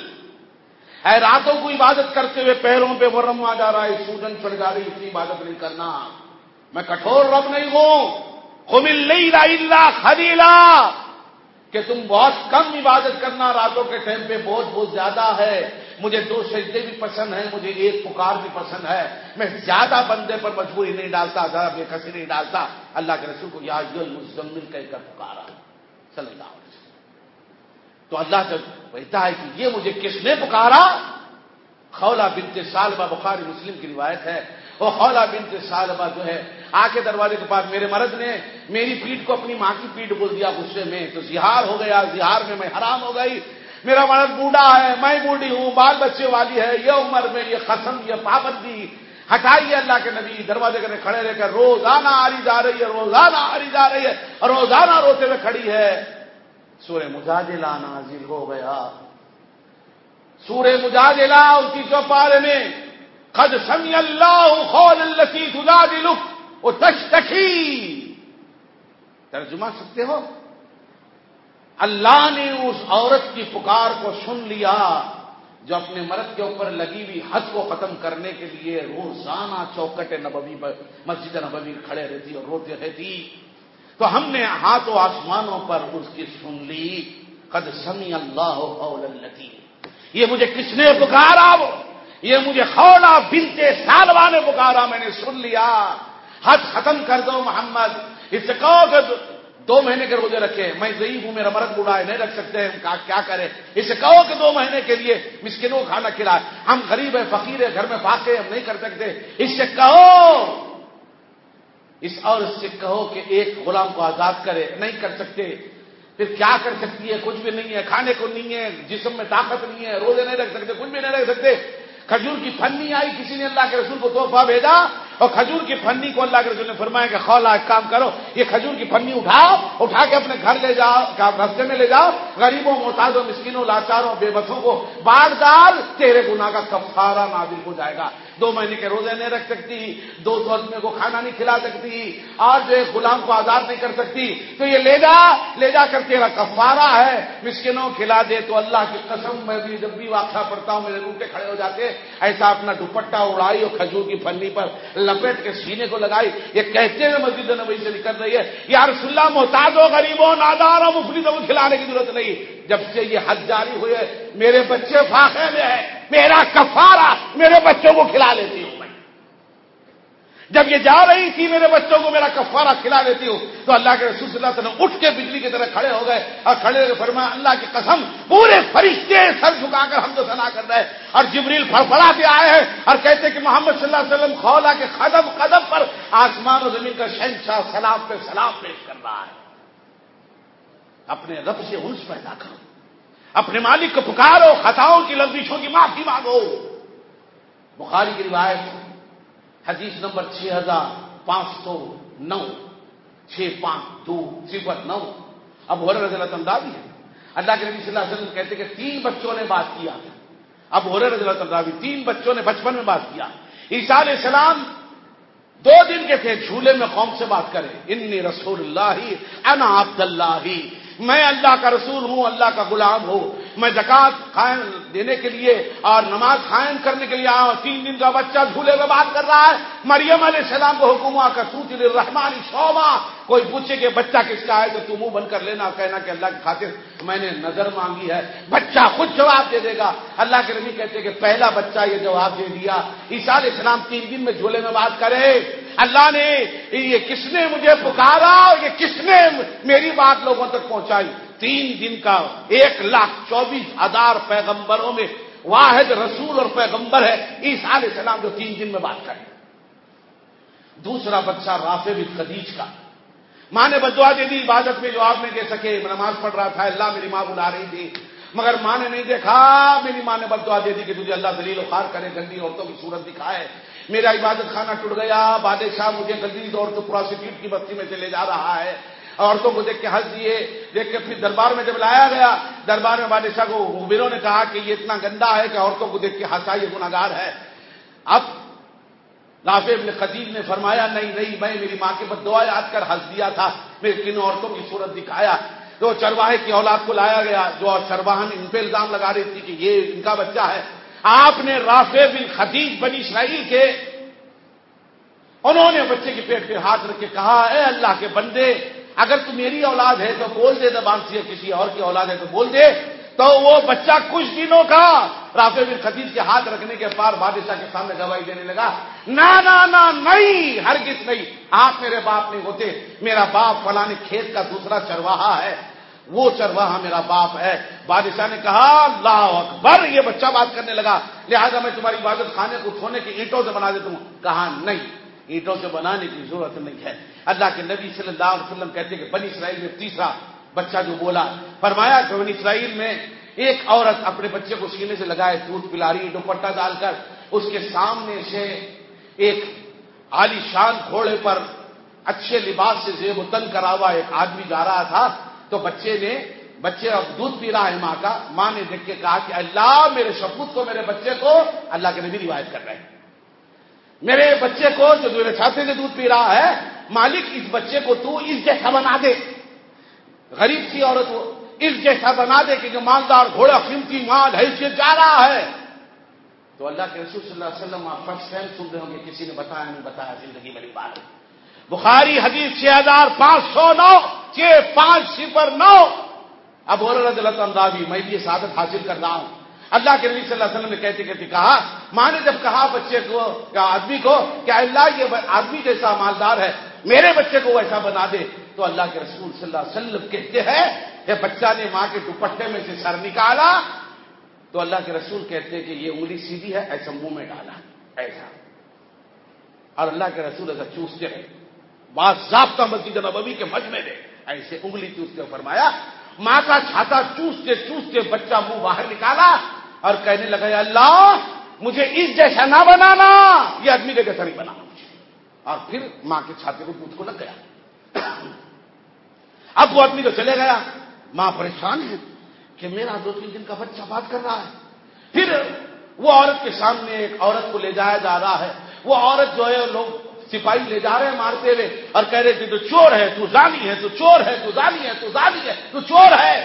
اے راتوں کو عبادت کرتے ہوئے پیروں پہ ورم آ جا رہا ہے، سوجن چڑھ جا رہی، اتنی عبادت نہیں کرنا، میں کٹھور رب نہیں ہوں۔ قم اللیل الا قلیلا، کہ تم بہت کم عبادت کرنا، راتوں کے ٹائم پہ بہت بہت زیادہ ہے، مجھے دو سجدے بھی پسند ہیں، مجھے ایک پکار بھی پسند ہے، میں زیادہ بندے پر مجبوری نہیں ڈالتا، زیادہ بے کسی نہیں ڈالتا۔ اللہ کے رسول کو یا ایھا المزمل کہہ کر پکارا صلی اللہ علیہ وسلم۔ تو اللہ جب کہتا ہے کہ یہ مجھے کس نے پکارا، خولہ بنت ثعلبہ، بخاری مسلم کی روایت ہے، وہ خولہ بنت ثعلبہ جو ہے آ کے دروازے کے پاس، میرے مرد نے میری پیٹھ کو اپنی ماں کی پیٹھ بول دیا غصے میں، تو زہار ہو گیا، زہار میں میں حرام ہو گئی، میرا مرد بوڑھا ہے، میں بوڑھی ہوں، بال بچے والی ہے، یہ عمر میں یہ قسم، یہ پابندی ہٹائیے۔ اللہ کے نبی دروازے کے کھڑے رہ کر روزانہ آری جا رہی ہے، روزانہ آری جا رہی ہے، اور روزانہ روتے ہوئے کھڑی ہے۔ سورہ مجادلہ نازل ہو گیا، سورہ مجادلہ اس کی چوپارے میں، قد سمع اللہ قول التی تجادلک وتشتکی، ترجمہ سکتے ہو، اللہ نے اس عورت کی پکار کو سن لیا جو اپنے مرد کے اوپر لگی ہوئی حد کو ختم کرنے کے لیے روزانہ چوکٹ نبوی پر، مسجد نبوی کھڑے رہتی اور روتے رہتی، تو ہم نے ہاتھوں آسمانوں پر اس کی سن لی۔ قد سمع اللہ قول التی، یہ مجھے کس نے پکارا، یہ مجھے خولہ بنت ثعلبہ نے پکارا، میں نے سن لیا، حد ختم کر دو محمد۔ اس سے کہو کہ دو مہینے کے روزے رکھے، میں ضعیف ہوں، میرا مرد بوڑھا ہے، نہیں رکھ سکتے، ہم کیا کریں؟ اس سے کہو کہ دو مہینے کے لیے مسکینوں کو کھانا کھلائے، ہم غریب ہیں، فقیر ہیں، گھر میں فاقے، ہم نہیں کر سکتے۔ اس سے کہو، اس عورت سے کہو کہ ایک غلام کو آزاد کرے، نہیں کر سکتے، پھر کیا کر سکتی ہے؟ کچھ بھی نہیں ہے، کھانے کو نہیں ہے، جسم میں طاقت نہیں ہے، روزے نہیں رکھ سکتے، کچھ بھی نہیں رکھ سکتے۔ کھجور کی پھنی آئی، کسی نے اللہ کے رسول کو تحفہ بھیجا، اور کھجور کی پھنی کو اللہ کے رسول نے فرمایا کہ خولہ ایک کام کرو، یہ کھجور کی پھنی اٹھاؤ، اٹھا کے اپنے گھر لے جاؤ، راستے میں لے جاؤ، غریبوں، محتاجوں، مسکینوں، لاچاروں، بے بسوں کو بانٹ ڈال، تیرے گناہ کا کفارہ نازل ہو جائے گا۔ دو مہینے کے روزے نہیں رکھ سکتی، دو سو آدمی کو کھانا نہیں کھلا سکتی، اور جو غلام کو آزاد نہیں کر سکتی، تو یہ لے جا، لے جا کر تیرا کفارہ ہے، مسکینوں کھلا دے۔ تو اللہ کی قسم، میں بھی جب بھی واقعہ پڑھتا ہوں میرے روٹے کھڑے ہو جاتے، ایسا اپنا دوپٹہ اڑائی اور کھجور کی پھلی پر لپیٹ کے سینے کو لگائی، یہ کہتے ہوئے مسجد نبوی سے نکل رہی ہے، یا رسول اللہ، محتاجوں، غریبوں، ناداروں، مفلسوں کو کھلانے کی ضرورت نہیں۔ جب سے یہ حد جاری ہوئی ہے، میرے بچے فاقے میں ہیں، میرا کفارہ میرے بچوں کو کھلا لیتی ہوں میں۔ جب یہ جا رہی تھی، میرے بچوں کو میرا کفارہ کھلا دیتی ہوں، تو اللہ کے رسول صلی اللہ علیہ وسلم اٹھ کے بجلی کی طرح کھڑے ہو گئے، اور کھڑے ہو کے فرمایا، اللہ کی قسم، پورے فرشتے سر جھکا کر حمد و ثنا کر رہے ہیں، اور جبریل پھڑپڑا کے آئے ہیں اور کہتے ہیں کہ محمد صلی اللہ علیہ وسلم خولہ کے قدم قدم پر آسمان و زمین کا شہنشاہ سلام پہ سلام پیش کر رہا ہے۔ اپنے رب سے انس پیدا کرو، اپنے مالک کو پکارو، خطاؤں کی لغزشوں کی معافی مانگو۔ بخاری کی روایت حدیث نمبر چھ ہزار پانچ سو نو چھ پانچ دو صفر نو ابو ہریرہ رضی اللہ عنہ راوی ہے۔ اللہ کے نبی صلی اللہ علیہ وسلم کہتے کہ تین بچوں نے بات کیا تھا۔ ابو ہریرہ رضی اللہ عنہ راوی، تین بچوں نے بچپن میں بات کیا۔ عیسیٰ علیہ السلام دو دن کے تھے، جھولے میں قوم سے بات کرے، انی رسول اللہ انا عبد اللہ، میں اللہ کا رسول ہوں، اللہ کا غلام ہوں، میں زکات قائم دینے کے لیے اور نماز قائم کرنے کے لیے آیا ہوں۔ تین دن کا بچہ جھولے میں بات کر رہا ہے۔ مریم علیہ السلام کو حکم ہوا کہ سوتی للرحمن صوما، کوئی پوچھے کہ بچہ کس کا ہے تو تم منہ بند کر لینا، کہنا کہ اللہ کی خاطر میں نے نظر مانگی ہے، بچہ خود جواب دے دے گا۔ اللہ کے نبی کہتے کہ پہلا بچہ یہ جواب دے دیا۔ عیسیٰ علیہ السلام تین دن میں جھولے میں بات کرے، اللہ نے یہ کس نے مجھے پکارا، یہ کس نے میری بات لوگوں تک پہنچائی۔ تین دن کا ایک لاکھ چوبیس ہزار پیغمبروں میں واحد رسول اور پیغمبر ہے عیسیٰ علیہ السلام، جو تین دن میں بات کرے۔ دوسرا بچہ رافع بن خدیج کا، ماں نے بدعا دے دی، عبادت میں جواب نہیں دے سکے، نماز پڑھ رہا تھا، اللہ میری ماں بلا رہی تھی، مگر ماں نے نہیں دیکھا، میری ماں نے بدعا دے دی کہ تجھے اللہ ذلیل و خوار کرے، گندی عورتوں کی صورت دکھائے، میرا عبادت خانہ ٹوٹ گیا، بادشاہ مجھے گندی عورتوں پروسٹیوٹ کی بستی میں چلے جا رہا ہے۔ عورتوں کو دیکھ کے ہنس دیے، دیکھ کے پھر دربار میں جب لایا گیا، دربار میں بادشاہ کو مخبروں نے کہا کہ یہ اتنا گندا ہے کہ عورتوں کو دیکھ کے ہنسا، یہ گناہگار ہے۔ اب رافع بن خدیج نے فرمایا نہیں نہیں، میں میری ماں کے بد دعا یاد کر ہنس دیا تھا، میں کن عورتوں کی صورت دکھایا۔ تو چرواہے کی اولاد کو لایا گیا، جو چرواہا نے ان پہ الزام لگا رہی تھی کہ یہ ان کا بچہ ہے۔ آپ نے رافع بن خدیج بنی اسرائیل کے، انہوں نے بچے کے پیٹ پہ ہاتھ رکھ کے کہا اے اللہ کے بندے، اگر تو میری اولاد ہے تو بول دے، زبان سے کسی اور کی اولاد ہے تو بول دے۔ تو وہ بچہ کچھ دنوں کا رافع بن خدیج کے ہاتھ رکھنے کے بعد بادشاہ کے سامنے گواہی دینے لگا، نہ نہ نہ نہیں، ہرگز نہیں، آپ میرے باپ نہیں ہوتے، میرا باپ فلاں کھیت کا دوسرا چرواہا ہے، وہ چرواہا میرا باپ ہے۔ بادشاہ نے کہا اللہ اکبر، یہ بچہ بات کرنے لگا، لہذا میں تمہاری عبادت خانے کو سونے کی اینٹوں سے بنا دیتا ہوں۔ کہا نہیں، اینٹوں سے بنانے کی ضرورت نہیں ہے۔ اللہ کے نبی صلی اللہ علیہ وسلم کہتے کہ بنی اسرائیل میں تیسرا بچہ جو بولا، فرمایا کہ بنی اسرائیل میں ایک عورت اپنے بچے کو سینے سے لگائے، دودھ پلا رہی، دوپٹہ ڈال کر، اس کے سامنے سے ایک عالی شان گھوڑے پر اچھے لباس سے زیب و تن کرا ہوا ایک آدمی جا رہا تھا، تو بچے نے بچے اب دودھ پی رہا ہے ماں کا، ماں نے دیکھ کے کہا کہ اللہ میرے شپوت کو، میرے بچے کو، اللہ کے نبی روایت کر رہے ہیں، میرے بچے کو جو میرے چھاتے سے دودھ پی رہا ہے، مالک اس بچے کو تو اس جیسا بنا دے، غریب سی عورت کو اس جیسا بنا دے کہ جو مالدار گھوڑا قیمتی مال حیثیت جا رہا ہے۔ تو اللہ کے رسول صلی اللہ علیہ وسلم، آپ فرسٹ ٹائم سن رہے ہوں گے، کسی نے بتایا نہیں بتایا، زندگی بڑی بات ہے۔ بخاری حدیث چھ ہزار پانچ سو نو چھ پانچ صفر نو ابو ہریرہ رضی اللہ عنہ راوی، میں بھی یہ سعادت حاصل کر رہا ہوں۔ اللہ کے نبی صلی اللہ علیہ وسلم نے کہتے کہتے کہا، ماں نے جب کہا بچے کو یا آدمی کو کہ اللہ یہ آدمی جیسا مالدار ہے، میرے بچے کو ویسا بنا دے، تو اللہ کے رسول صلی اللہ علیہ وسلم کہتے ہیں کہ بچہ نے ماں کے دوپٹے میں سے سر نکالا، تو اللہ کے رسول کہتے ہیں کہ یہ انگلی سیدھی ہے، ایسا منہ میں ڈالا ایسا، اور اللہ کے رسول ایسا چوستے رہے، بات ضابطہ مسجد نبوی کے مجمع میں ایسے انگلی چوستے، فرمایا ماں کا چھاتا چوستے چوستے بچہ منہ باہر نکالا اور کہنے لگا یا اللہ مجھے اس جیسا نہ بنانا، یہ آدمی کے جیسا نہیں بنانا مجھے، اور پھر ماں کے چھاتے کو دودھ کو لگ گیا۔ اب وہ آدمی تو چلے گیا، ماں پریشان ہے کہ میرا دو تین دن کا بچہ بات کر رہا ہے۔ پھر وہ عورت کے سامنے ایک عورت کو لے جایا جا رہا ہے، وہ عورت جو ہے لوگ سپاہی لے جا رہے ہیں مارتے ہوئے اور کہہ رہے تھے تو چور ہے، تو زانی ہے، تو چور ہے، تو زانی ہے، تو زانی ہے، تو چور ہے۔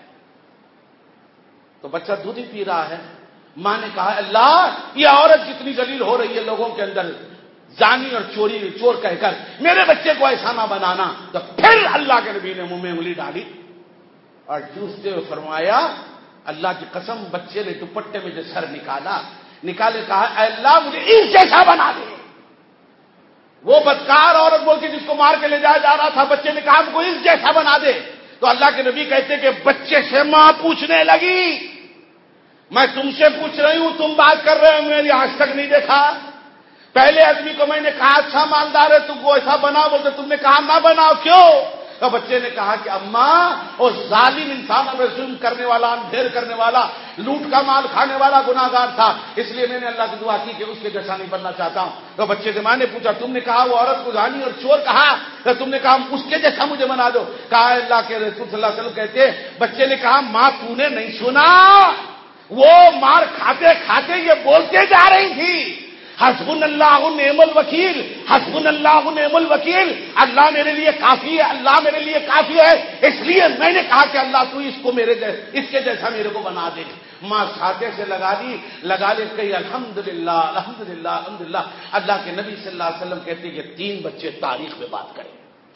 تو بچہ دودھ ہی پی رہا ہے، ماں نے کہا اللہ یہ عورت جتنی ذلیل ہو رہی ہے لوگوں کے اندر، زانی اور چوری چور کہہ کر میرے بچے کو ایسا نہ بنانا۔ تو پھر اللہ کے نبی نے منہ میں انگلی ڈالی اور چوستے ہوئے فرمایا اللہ کی قسم، بچے نے دوپٹے میں جو سر نکالا نکالے کہا اے اللہ مجھے اس جیسا بنا دے۔ وہ بدکار عورت بول کے جس کو مار کے لے جایا جا رہا تھا، بچے نے کہا کو اس جیسا بنا دے، تو اللہ کے نبی کہتے کہ بچے سے ماں پوچھنے لگی میں تم سے پوچھ رہی ہوں، تم بات کر رہے ہو، میں نے آج تک نہیں دیکھا، پہلے آدمی کو میں نے کہا اچھا مالدار ہے تم کو ایسا بنا، بولتے تم نے کہا نہ بناؤ، کیوں؟ تو بچے نے کہا کہ اماں وہ ظالم انسانوں میں ظلم کرنے والا، اندھیر کرنے والا، لوٹ کا مال کھانے والا گناہگار تھا، اس لیے میں نے اللہ کی دعا کی کہ اس کے جیسا نہیں بننا چاہتا ہوں۔ تو بچے سے ماں نے پوچھا تم نے کہا وہ عورت کو زانی اور چور کہا، تو تم نے کہا اس کے جیسا مجھے بنا دو۔ کہا اللہ کے رسول صلی اللہ علیہ وسلم کہتے بچے نے کہا ماں تو نے نہیں سنا، وہ مار کھاتے کھاتے یہ بولتے جا رہی تھی حسبنا اللہ نعم الوکیل، حسبنا اللہ نعم الوکیل، اللہ میرے لیے کافی ہے، اللہ میرے لیے کافی ہے، اس لیے میں نے کہا کہ اللہ تو اس کو میرے جیسا، اس کے جیسا میرے کو بنا دے۔ ماں چھاتے سے لگا دی، لگا لے کہی الحمدللہ الحمدللہ الحمدللہ۔ اللہ کے نبی صلی اللہ علیہ وسلم کہتے کہ تین بچے تاریخ میں بات کریں۔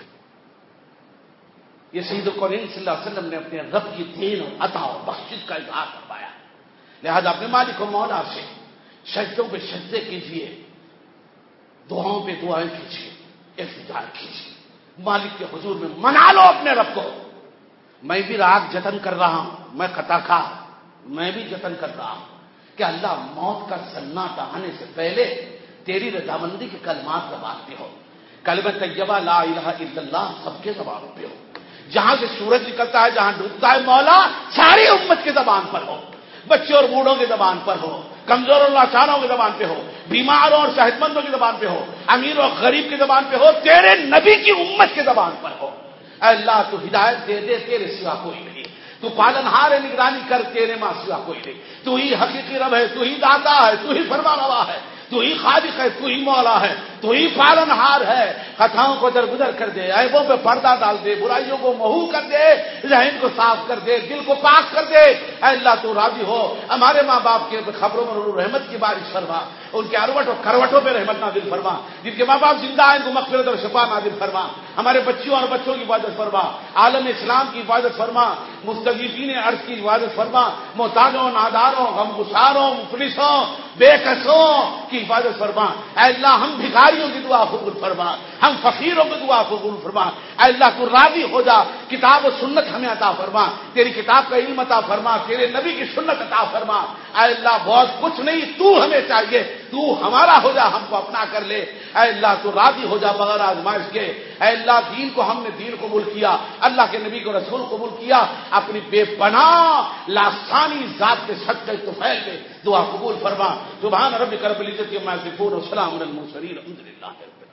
یہ سید القرین صلی اللہ علیہ وسلم نے اپنے رب کی دین اور عطا اور بخشش کا اظہار فرمایا، لہذا اپنے مالک و مولا سے سجدوں پہ سجدے کیجیے، دعاؤں پہ دعائیں کیجیے، افتخار کیجیے، مالک کے حضور میں منا لو اپنے رب کو۔ میں بھی راگ جتن کر رہا ہوں، میں خطا خواہ، میں بھی جتن کر رہا ہوں کہ اللہ موت کا سناٹا آنے سے پہلے تیری رضامندی کے کلمات زبان پہ ہو، کلمہ طیبہ لا الہ الا اللہ سب کے زبانوں پہ ہو، جہاں سے سورج نکلتا ہے جہاں ڈوبتا ہے مولا ساری امت کی زبان پر ہو، بچے اور بوڑھوں کی زبان پر ہو، کمزور اور لاچاروں کی زبان پہ ہو، بیماروں اور صحت مندوں کی زبان پہ ہو، امیر اور غریب کی زبان پہ ہو، تیرے نبی کی امت کی زبان پر ہو۔ اے اللہ تو ہدایت دے دے، تیرے سوا کوئی نہیں، تو پالنہار ہے، نگرانی کر، تیرے ماں سوا کوئی نہیں، تو ہی حقیقی رب ہے، تو ہی داتا ہے، تو ہی فرما روا ہے، تو ہی خالق ہے، تو ہی مولا ہے، تو ہی پالنہار ہے۔ خطاؤں کو درگزر کر دے، عیبوں پہ پردہ ڈال دے، برائیوں کو محو کر دے، ذہن کو صاف کر دے، دل کو پاک کر دے۔ اے اللہ تو راضی ہو، ہمارے ماں باپ کے خبروں میں رحمت کی بارش فرما، ان کے اروٹ اور کروٹوں پہ رحمت نازل فرما، جن کے ماں باپ زندہ ہیں ان کو مغفرت اور شفا نازل فرما، ہمارے بچیوں اور بچوں کی حفاظت فرما، عالم اسلام کی حفاظت فرما، مستضیفین عرض کی حفاظت فرما، محتاجوں، ناداروں، غمگساروں، مفلسوں، بے کسوں کی حفاظت فرما۔ اے اللہ ہم بھکاریوں کی دعا قبول فرما، ہم فقیروں کی دعا قبول فرما۔ اے اللہ تو راضی ہو جا، کتاب و سنت ہمیں عطا فرما، تیری کتاب کا علم عطا فرما، تیرے نبی کی سنت عطا فرما۔ اے اللہ بہت کچھ نہیں، تو ہمیں چاہیے، تو ہمارا ہو جا، ہم کو اپنا کر لے۔ اے اللہ تو راضی ہو جا بغیر آزمائش کے۔ اے اللہ دین کو ہم نے دین قبول کیا، اللہ کے نبی کو رسول قبول کیا، اپنی بے پناہ لاسانی ذات کے صدقے طفیل میں دعا قبول فرما۔ سبحان ربک رب العزت عما یصفون وسلام علی المرسلین الحمد للہ۔